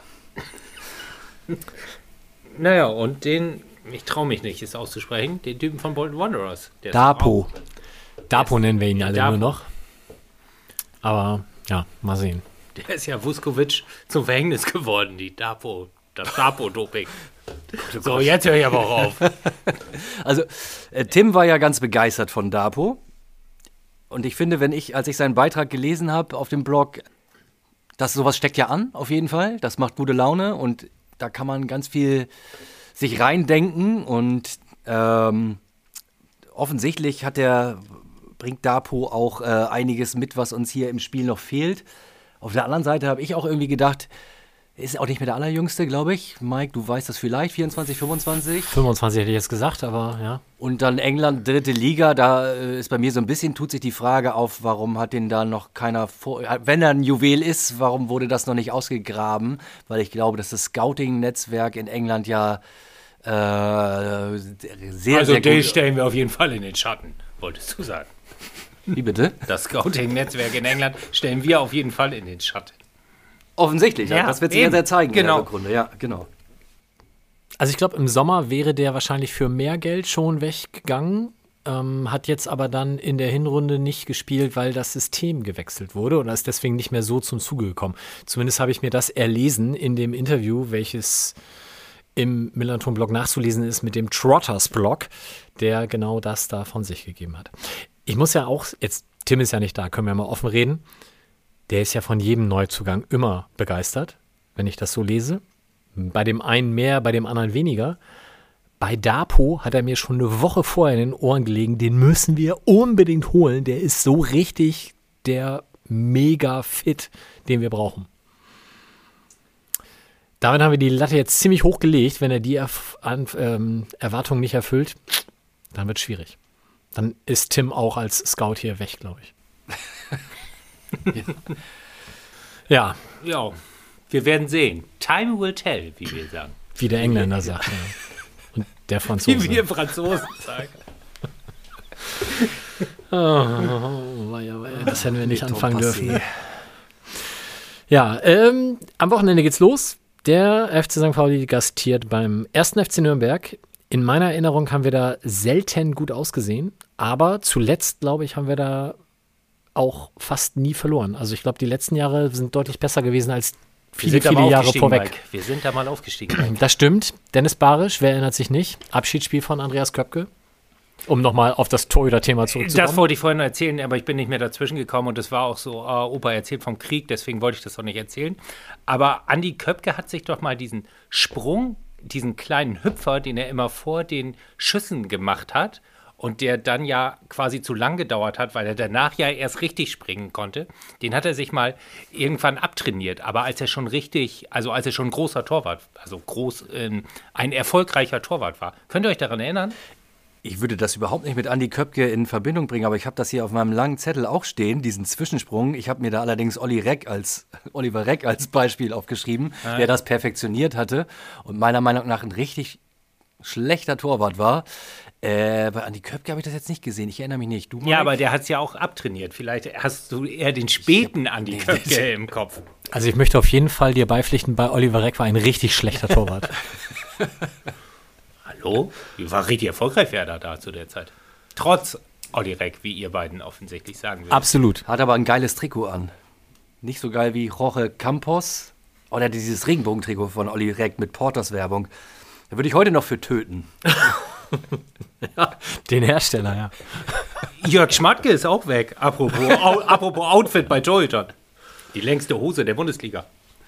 Naja, und ich traue mich nicht, es auszusprechen, den Typen von Bolton Wanderers. Dapo. Dapo nennen wir ihn alle Dapo. nur noch. Aber ja, mal sehen. Der ist ja Vuskovic zum Verhängnis geworden, das Dapo-Doping. So, jetzt höre ich aber auch auf. Also, Tim war ja ganz begeistert von Dapo. Und ich finde, als ich seinen Beitrag gelesen habe auf dem Blog, sowas steckt ja an, auf jeden Fall. Das macht gute Laune und da kann man ganz viel sich reindenken. Und offensichtlich bringt Dapo auch einiges mit, was uns hier im Spiel noch fehlt. Auf der anderen Seite habe ich auch irgendwie gedacht, ist auch nicht mehr der Allerjüngste, glaube ich. Mike, du weißt das vielleicht, 24, 25? 25 hätte ich jetzt gesagt, aber ja. Und dann England, 3. Liga, da ist bei mir so ein bisschen, tut sich die Frage auf, warum hat den da noch keiner wenn er ein Juwel ist, warum wurde das noch nicht ausgegraben? Weil ich glaube, dass das Scouting-Netzwerk in England ja sehr, sehr gut... Also den stellen wir auf jeden Fall in den Schatten, wolltest du sagen. Wie bitte? Das Scouting-Netzwerk in England stellen wir auf jeden Fall in den Schatten. Offensichtlich, ja. Das wird sich ja zeigen genau. in der Rückrunde. Ja, genau. Also ich glaube, im Sommer wäre der wahrscheinlich für mehr Geld schon weggegangen, hat jetzt aber dann in der Hinrunde nicht gespielt, weil das System gewechselt wurde und ist deswegen nicht mehr so zum Zuge gekommen. Zumindest habe ich mir das erlesen in dem Interview, welches im Millanton-Blog nachzulesen ist mit dem Trotters-Blog, der genau das da von sich gegeben hat. Ich muss ja auch, jetzt Tim ist ja nicht da, können wir mal offen reden, der ist ja von jedem Neuzugang immer begeistert, wenn ich das so lese. Bei dem einen mehr, bei dem anderen weniger. Bei Dapo hat er mir schon eine Woche vorher in den Ohren gelegen, den müssen wir unbedingt holen. Der ist so richtig der Mega-Fit, den wir brauchen. Damit haben wir die Latte jetzt ziemlich hoch gelegt. Wenn er die Erwartungen nicht erfüllt, dann wird es schwierig. Dann ist Tim auch als Scout hier weg, glaube ich. Ja. Ja, wir werden sehen. Time will tell, wie wir sagen. Wie der Engländer sagt. Ja. Und der Franzose. Wie wir Franzosen sagen. Das hätten wir nicht anfangen dürfen. Ja, am Wochenende geht's los. Der FC St. Pauli gastiert beim 1. FC Nürnberg. In meiner Erinnerung haben wir da selten gut ausgesehen, aber zuletzt, glaube ich, haben wir da auch fast nie verloren. Also ich glaube, die letzten Jahre sind deutlich besser gewesen als viele Jahre vorweg. Mike. Wir sind da mal aufgestiegen. Das stimmt. Dennis Barisch, wer erinnert sich nicht? Abschiedsspiel von Andreas Köpke. Um nochmal auf das Torhüter-Thema zurückzukommen. Das wollte ich vorhin erzählen, aber ich bin nicht mehr dazwischen gekommen und es war auch so, Opa erzählt vom Krieg, deswegen wollte ich das doch nicht erzählen. Aber Andi Köpke hat sich doch mal diesen Sprung, diesen kleinen Hüpfer, den er immer vor den Schüssen gemacht hat und der dann ja quasi zu lang gedauert hat, weil er danach ja erst richtig springen konnte, den hat er sich mal irgendwann abtrainiert. Aber als er schon als er schon ein großer Torwart, also ein erfolgreicher Torwart war. Könnt ihr euch daran erinnern? Ich würde das überhaupt nicht mit Andi Köpke in Verbindung bringen, aber ich habe das hier auf meinem langen Zettel auch stehen, diesen Zwischensprung. Ich habe mir da allerdings Oliver Reck als Beispiel aufgeschrieben, der das perfektioniert hatte und meiner Meinung nach ein richtig schlechter Torwart war. Bei Andi Köpke habe ich das jetzt nicht gesehen. Ich erinnere mich nicht. Du, Mike? Ja, aber der hat es ja auch abtrainiert. Vielleicht hast du eher den späten Andi Köpke im Kopf. Also ich möchte auf jeden Fall dir beipflichten, bei Oliver Reck war ein richtig schlechter Torwart. Hallo? War richtig erfolgreich, wer da zu der Zeit. Trotz Olli Reck, wie ihr beiden offensichtlich sagen würdet. Absolut. Hat aber ein geiles Trikot an. Nicht so geil wie Jorge Campos oder dieses Regenbogentrikot von Olli Reck mit Porters Werbung. Da würde ich heute noch für töten. Ja, den Hersteller, ja. Jörg Schmatke ist auch weg. Apropos Outfit bei Torhütern. Die längste Hose der Bundesliga.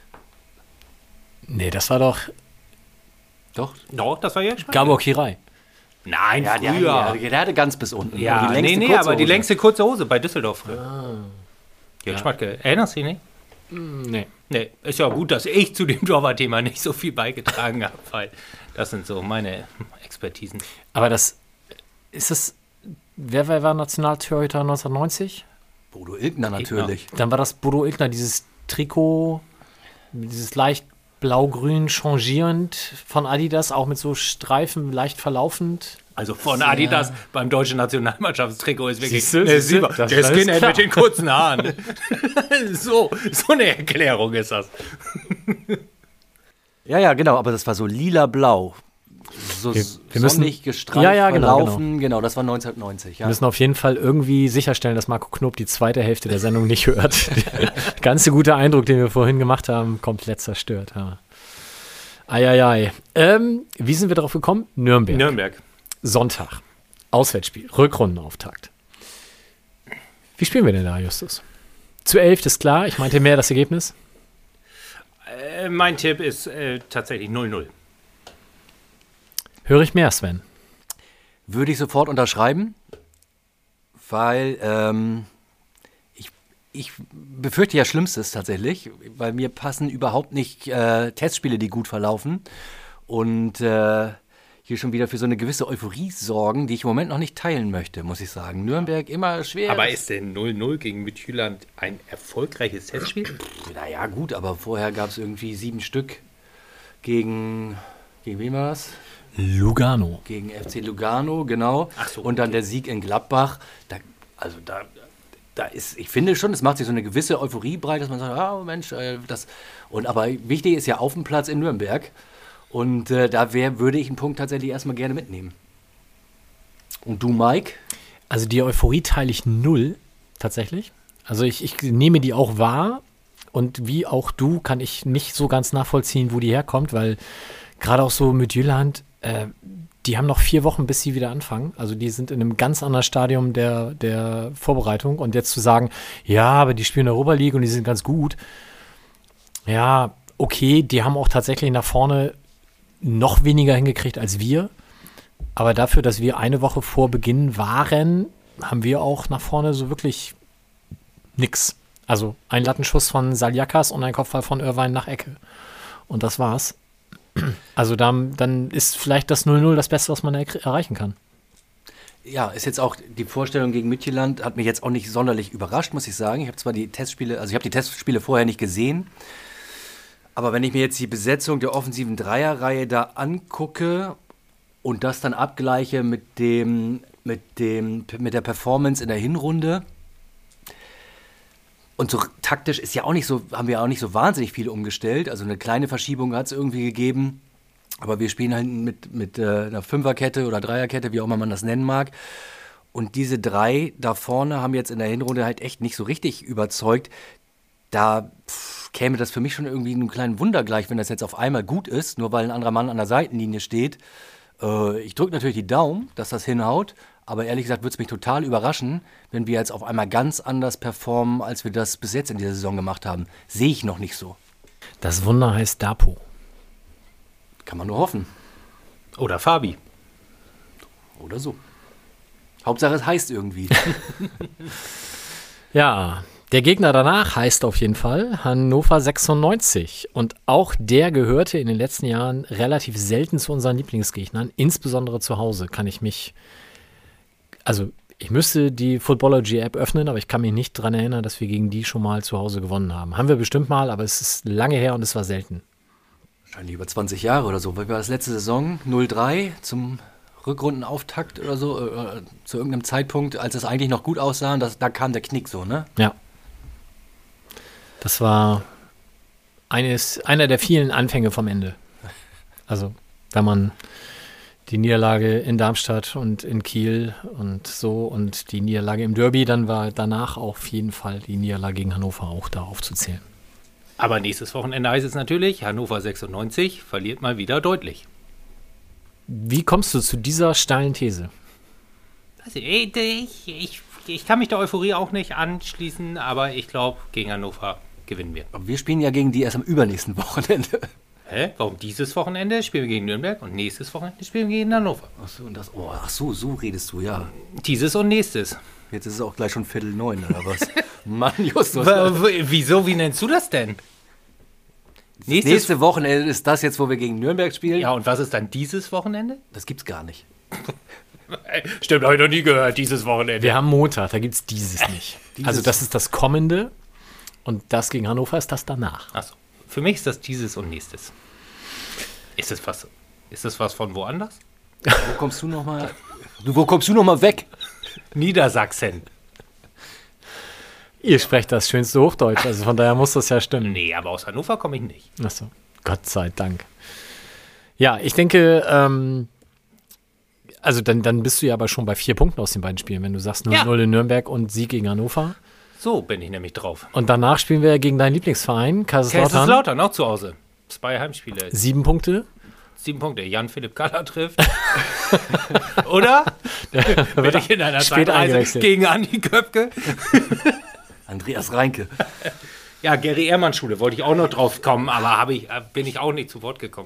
Nee, das war doch Doch, das war Jörg Schmatke. Gabor Kirai. Nein, früher. Der hatte ganz bis unten. Ja, die längste nee, kurze aber die Hose. längste kurze Hose bei Düsseldorf früher. Jörg Schmatke, erinnerst du dich nicht? Nee. Nee, ist ja gut, dass ich zu dem Torwartthema nicht so viel beigetragen habe, weil das sind so meine Expertisen. Aber wer war Nationaltorhüter 1990? Bodo Ilgner natürlich. Dann war das Bodo Ilgner, dieses Trikot, dieses leicht blau-grün changierend von Adidas, auch mit so Streifen, leicht verlaufend. Also von Adidas beim deutschen Nationalmannschaftstrikot ist wirklich Siehst du? Das der ist Skinhead klar. mit den kurzen Haaren. so eine Erklärung ist das. Ja, genau, aber das war so lila-blau. So Wir müssen- sonnig gestreift, Ja, genau, verlaufen. Genau, das war 1990. Wir Ja. müssen auf jeden Fall irgendwie sicherstellen, dass Marco Knob die zweite Hälfte der Sendung nicht hört. Der ganze gute Eindruck, den wir vorhin gemacht haben, komplett zerstört. Ja. Eieiei. Wie sind wir darauf gekommen? Nürnberg. Sonntag. Auswärtsspiel. Rückrundenauftakt. Wie spielen wir denn da, Justus? Zu 11 ist klar. Ich meinte mehr das Ergebnis. Mein Tipp ist tatsächlich 0-0. Höre ich mehr, Sven? Würde ich sofort unterschreiben, weil ich befürchte ja Schlimmstes tatsächlich, weil mir passen überhaupt nicht Testspiele, die gut verlaufen und hier schon wieder für so eine gewisse Euphorie sorgen, die ich im Moment noch nicht teilen möchte, muss ich sagen. Nürnberg immer schwer. Aber ist denn 0-0 gegen Midtjylland ein erfolgreiches Testspiel? Naja, gut, aber vorher gab es irgendwie 7 Stück gegen wen war das? Lugano. Gegen FC Lugano, genau. Ach so, und dann der Sieg in Gladbach. Da ist, ich finde schon, es macht sich so eine gewisse Euphorie breit, dass man sagt, Mensch, das. Und aber wichtig ist ja auf dem Platz in Nürnberg. Und da würde ich einen Punkt tatsächlich erstmal gerne mitnehmen. Und du, Mike? Also die Euphorie teile ich 0, tatsächlich. Also ich nehme die auch wahr. Und wie auch du kann ich nicht so ganz nachvollziehen, wo die herkommt, weil gerade auch so mit Jylland, die haben noch 4 Wochen, bis sie wieder anfangen. Also die sind in einem ganz anderen Stadium der Vorbereitung. Und jetzt zu sagen, ja, aber die spielen in der Europa League und die sind ganz gut. Ja, okay, die haben auch tatsächlich nach vorne noch weniger hingekriegt als wir. Aber dafür, dass wir eine Woche vor Beginn waren, haben wir auch nach vorne so wirklich nix. Also ein Lattenschuss von Saljakas und ein Kopfball von Irvine nach Ecke. Und das war's. Also dann ist vielleicht das 0-0 das Beste, was man erreichen kann. Ja, ist jetzt auch die Vorstellung gegen Midtjylland, hat mich jetzt auch nicht sonderlich überrascht, muss ich sagen. Ich habe zwar die Testspiele vorher nicht gesehen, aber wenn ich mir jetzt die Besetzung der offensiven Dreierreihe da angucke und das dann abgleiche mit der Performance in der Hinrunde, und so taktisch ist ja auch nicht so, haben wir auch nicht so wahnsinnig viel umgestellt. Also eine kleine Verschiebung hat es irgendwie gegeben. Aber wir spielen halt mit einer Fünferkette oder Dreierkette, wie auch immer man das nennen mag. Und diese 3 da vorne haben jetzt in der Hinrunde halt echt nicht so richtig überzeugt. Da käme das für mich schon irgendwie einem kleinen Wunder gleich, wenn das jetzt auf einmal gut ist, nur weil ein anderer Mann an der Seitenlinie steht. Ich drücke natürlich die Daumen, dass das hinhaut, aber ehrlich gesagt würde es mich total überraschen, wenn wir jetzt auf einmal ganz anders performen, als wir das bis jetzt in dieser Saison gemacht haben. Sehe ich noch nicht so. Das Wunder heißt Dapo. Kann man nur hoffen. Oder Fabi. Oder so. Hauptsache es heißt irgendwie. Ja, der Gegner danach heißt auf jeden Fall Hannover 96. Und auch der gehörte in den letzten Jahren relativ selten zu unseren Lieblingsgegnern, insbesondere zu Hause kann ich mich, also ich müsste die Footballergy-App öffnen, aber ich kann mich nicht daran erinnern, dass wir gegen die schon mal zu Hause gewonnen haben. Haben wir bestimmt mal, aber es ist lange her und es war selten. Wahrscheinlich über 20 Jahre oder so. Weil wir das letzte Saison 0-3 zum Rückrundenauftakt oder so, zu irgendeinem Zeitpunkt, als es eigentlich noch gut aussah, da kam der Knick so, ne? Ja. Das war einer der vielen Anfänge vom Ende. Also, wenn man die Niederlage in Darmstadt und in Kiel und so und die Niederlage im Derby, dann war danach auf jeden Fall die Niederlage gegen Hannover auch da aufzuzählen. Aber nächstes Wochenende heißt es natürlich, Hannover 96 verliert mal wieder deutlich. Wie kommst du zu dieser steilen These? Also ich kann mich der Euphorie auch nicht anschließen, aber ich glaube, gegen Hannover gewinnen wir. Aber wir spielen ja gegen die erst am übernächsten Wochenende. Hä? Warum dieses Wochenende spielen wir gegen Nürnberg und nächstes Wochenende spielen wir gegen Hannover? Ach so, so redest du, ja. Dieses und nächstes. Jetzt ist es auch gleich schon 8:45 oder was? Mann, Justus. Wieso? Wie nennst du das denn? Nächste Wochenende ist das jetzt, wo wir gegen Nürnberg spielen? Ja, und was ist dann dieses Wochenende? Das gibt's gar nicht. Stimmt, habe ich noch nie gehört, dieses Wochenende. Wir haben Montag, da gibt es dieses nicht. Also das ist das kommende und das gegen Hannover ist das danach. Achso, für mich ist das dieses und nächstes. Ist das was von woanders? Wo kommst du nochmal? Wo kommst du nochmal weg? Niedersachsen. Ihr sprecht das schönste Hochdeutsch, also von daher muss das ja stimmen. Nee, aber aus Hannover komme ich nicht. Achso, Gott sei Dank. Ja, ich denke, also dann bist du ja aber schon bei 4 Punkten aus den beiden Spielen, wenn du sagst 0-0 in Nürnberg und Sieg gegen Hannover. So bin ich nämlich drauf. Und danach spielen wir gegen deinen Lieblingsverein, Kaiserslautern, auch zu Hause. 2 Heimspiele. 7 Punkte. 7 Punkte. Jan-Philipp Galler trifft. Oder? Bin ich in einer Zeitreise gegen Andi Köpke? Andreas Reinke. Ja, Gary Ehrmann Schule wollte ich auch noch drauf kommen, aber bin ich auch nicht zu Wort gekommen.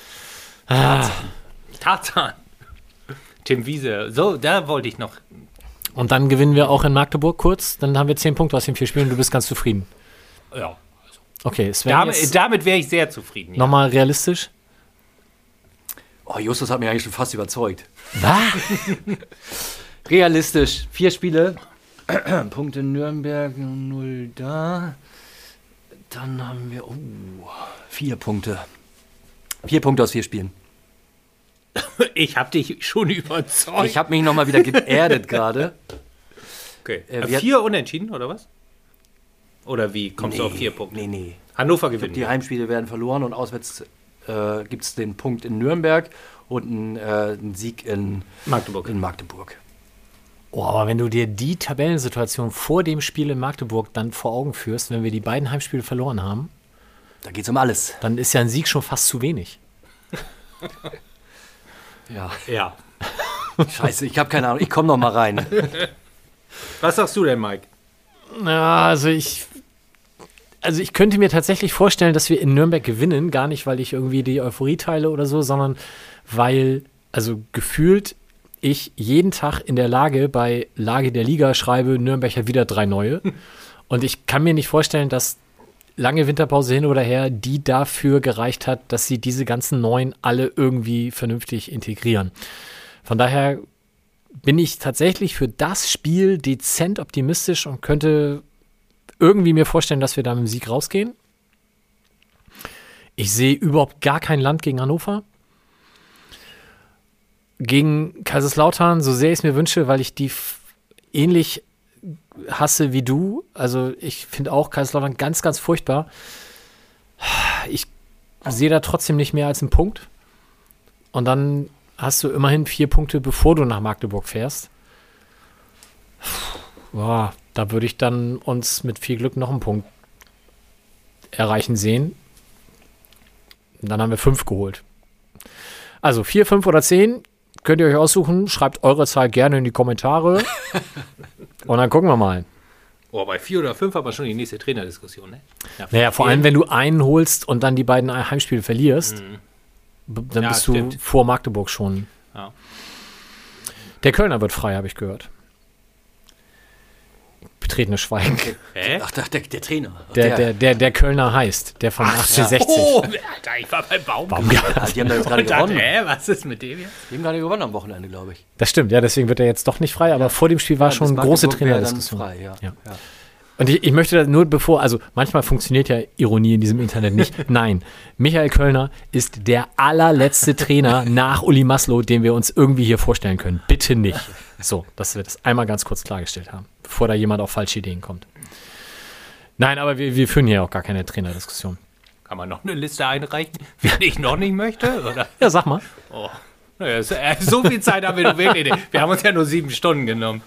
Tarzan. Tim Wiese. So, da wollte ich noch. Und dann gewinnen wir auch in Magdeburg kurz. Dann haben wir 10 Punkte aus den 4 Spielen und du bist ganz zufrieden. Ja. Okay, Sven, damit wäre ich sehr zufrieden. Ja. Nochmal realistisch. Oh, Justus hat mich eigentlich schon fast überzeugt. Was? Realistisch. 4 Spiele. Punkte Nürnberg, 0 da. Dann haben wir 4 Punkte. 4 Punkte aus 4 Spielen. Ich habe dich schon überzeugt. Ich habe mich nochmal wieder geerdet gerade. Okay. 4 Unentschieden, oder was? Oder wie kommst du auf 4 Punkte? Nee. Hannover gewinnt. Die Heimspiele werden verloren und auswärts gibt es den Punkt in Nürnberg und einen Sieg in Magdeburg. Oh, aber wenn du dir die Tabellensituation vor dem Spiel in Magdeburg dann vor Augen führst, wenn wir die beiden Heimspiele verloren haben, da geht's um alles. Dann ist ja ein Sieg schon fast zu wenig. Ja. Scheiße, ich habe keine Ahnung. Ich komme noch mal rein. Was sagst du denn, Mike? Ja, also ich könnte mir tatsächlich vorstellen, dass wir in Nürnberg gewinnen. Gar nicht, weil ich irgendwie die Euphorie teile oder so, sondern weil, also gefühlt, ich jeden Tag in der Lage bei Lage der Liga schreibe, Nürnberg hat wieder 3 neue. Und ich kann mir nicht vorstellen, dass lange Winterpause hin oder her, die dafür gereicht hat, dass sie diese ganzen Neuen alle irgendwie vernünftig integrieren. Von daher bin ich tatsächlich für das Spiel dezent optimistisch und könnte irgendwie mir vorstellen, dass wir da mit dem Sieg rausgehen. Ich sehe überhaupt gar kein Land gegen Hannover. Gegen Kaiserslautern, so sehr ich es mir wünsche, weil ich die ähnlich hasse wie du. Also ich finde auch Kaiserslautern ganz, ganz furchtbar. Ich sehe da trotzdem nicht mehr als einen Punkt. Und dann hast du immerhin 4 Punkte, bevor du nach Magdeburg fährst. Boah, da würde ich dann uns mit viel Glück noch einen Punkt erreichen sehen. Und dann haben wir 5 geholt. Also 4, 5 oder 10 könnt ihr euch aussuchen. Schreibt eure Zahl gerne in die Kommentare. Und dann gucken wir mal. Oh, bei 4 oder 5 aber schon die nächste Trainerdiskussion, ne? Ja, Naja, vor allem, wenn du einen holst und dann die beiden Heimspiele verlierst, dann Ja, bist stimmt. du vor Magdeburg schon. Ja. Der Kölner wird frei, habe ich gehört. Betretenes Schweigen. Hä? Ach, der Trainer. Der Kölner heißt, der von 1860. Oh, Alter, ich war beim Baumgart. Ja, die haben da jetzt gerade gewonnen. Hä, was ist mit dem jetzt? Die haben gerade gewonnen am Wochenende, glaube ich. Das stimmt, ja, deswegen wird er jetzt doch nicht frei, aber vor dem Spiel war schon bis große Magdeburg wäre dann Trainerdiskussion. frei, ja. Ja. Und ich möchte da nur also manchmal funktioniert ja Ironie in diesem Internet nicht. Nein, Michael Kölner ist der allerletzte Trainer nach Uli Maslow, den wir uns irgendwie hier vorstellen können. Bitte nicht. So, dass wir das einmal ganz kurz klargestellt haben, bevor da jemand auf falsche Ideen kommt. Nein, aber wir führen hier auch gar keine Trainerdiskussion. Kann man noch eine Liste einreichen, wen ich noch nicht möchte? Oder? Ja, sag mal. Oh. Naja, so viel Zeit haben wir nur wirklich nicht. Wir haben uns ja nur 7 Stunden genommen.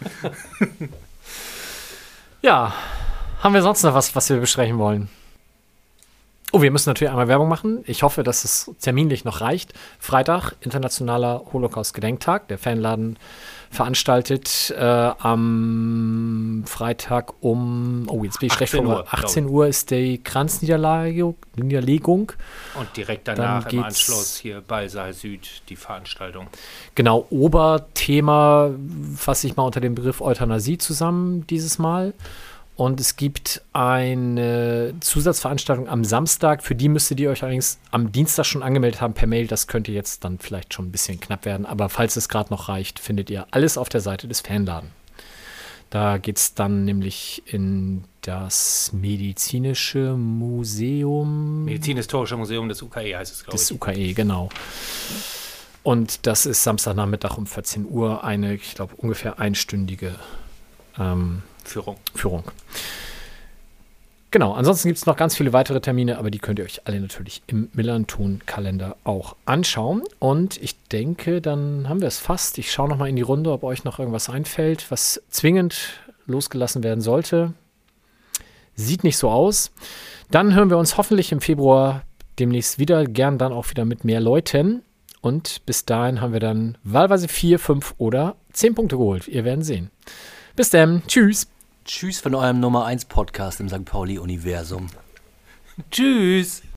Ja, haben wir sonst noch was wir besprechen wollen? Oh, wir müssen natürlich einmal Werbung machen. Ich hoffe, dass es terminlich noch reicht. Freitag, Internationaler Holocaust-Gedenktag. Der Fanladen veranstaltet am Freitag jetzt bin ich schlecht 18 Uhr, vor. 18 Uhr ist die Kranzniederlegung. Und direkt danach Dann im geht's- Anschluss hier Ballsaal Süd die Veranstaltung. Genau, Oberthema fasse ich mal unter dem Begriff Euthanasie zusammen dieses Mal. Und es gibt eine Zusatzveranstaltung am Samstag, für die müsstet ihr euch allerdings am Dienstag schon angemeldet haben per Mail. Das könnte jetzt dann vielleicht schon ein bisschen knapp werden, aber falls es gerade noch reicht, findet ihr alles auf der Seite des Fanladen. Da geht es dann nämlich in das Medizinische Museum. Medizinhistorische Museum des UKE heißt es, glaube ich. Das UKE, genau. Und das ist Samstagnachmittag um 14 Uhr eine, ich glaube, ungefähr einstündige Führung. Genau, ansonsten gibt es noch ganz viele weitere Termine, aber die könnt ihr euch alle natürlich im Millanton-Kalender auch anschauen. Und ich denke, dann haben wir es fast. Ich schaue noch mal in die Runde, ob euch noch irgendwas einfällt, was zwingend losgelassen werden sollte. Sieht nicht so aus. Dann hören wir uns hoffentlich im Februar demnächst wieder, gern dann auch wieder mit mehr Leuten. Und bis dahin haben wir dann wahlweise 4, 5 oder 10 Punkte geholt. Ihr werdet sehen. Bis dann. Tschüss. Tschüss von eurem Nummer 1 Podcast im St. Pauli-Universum. Tschüss.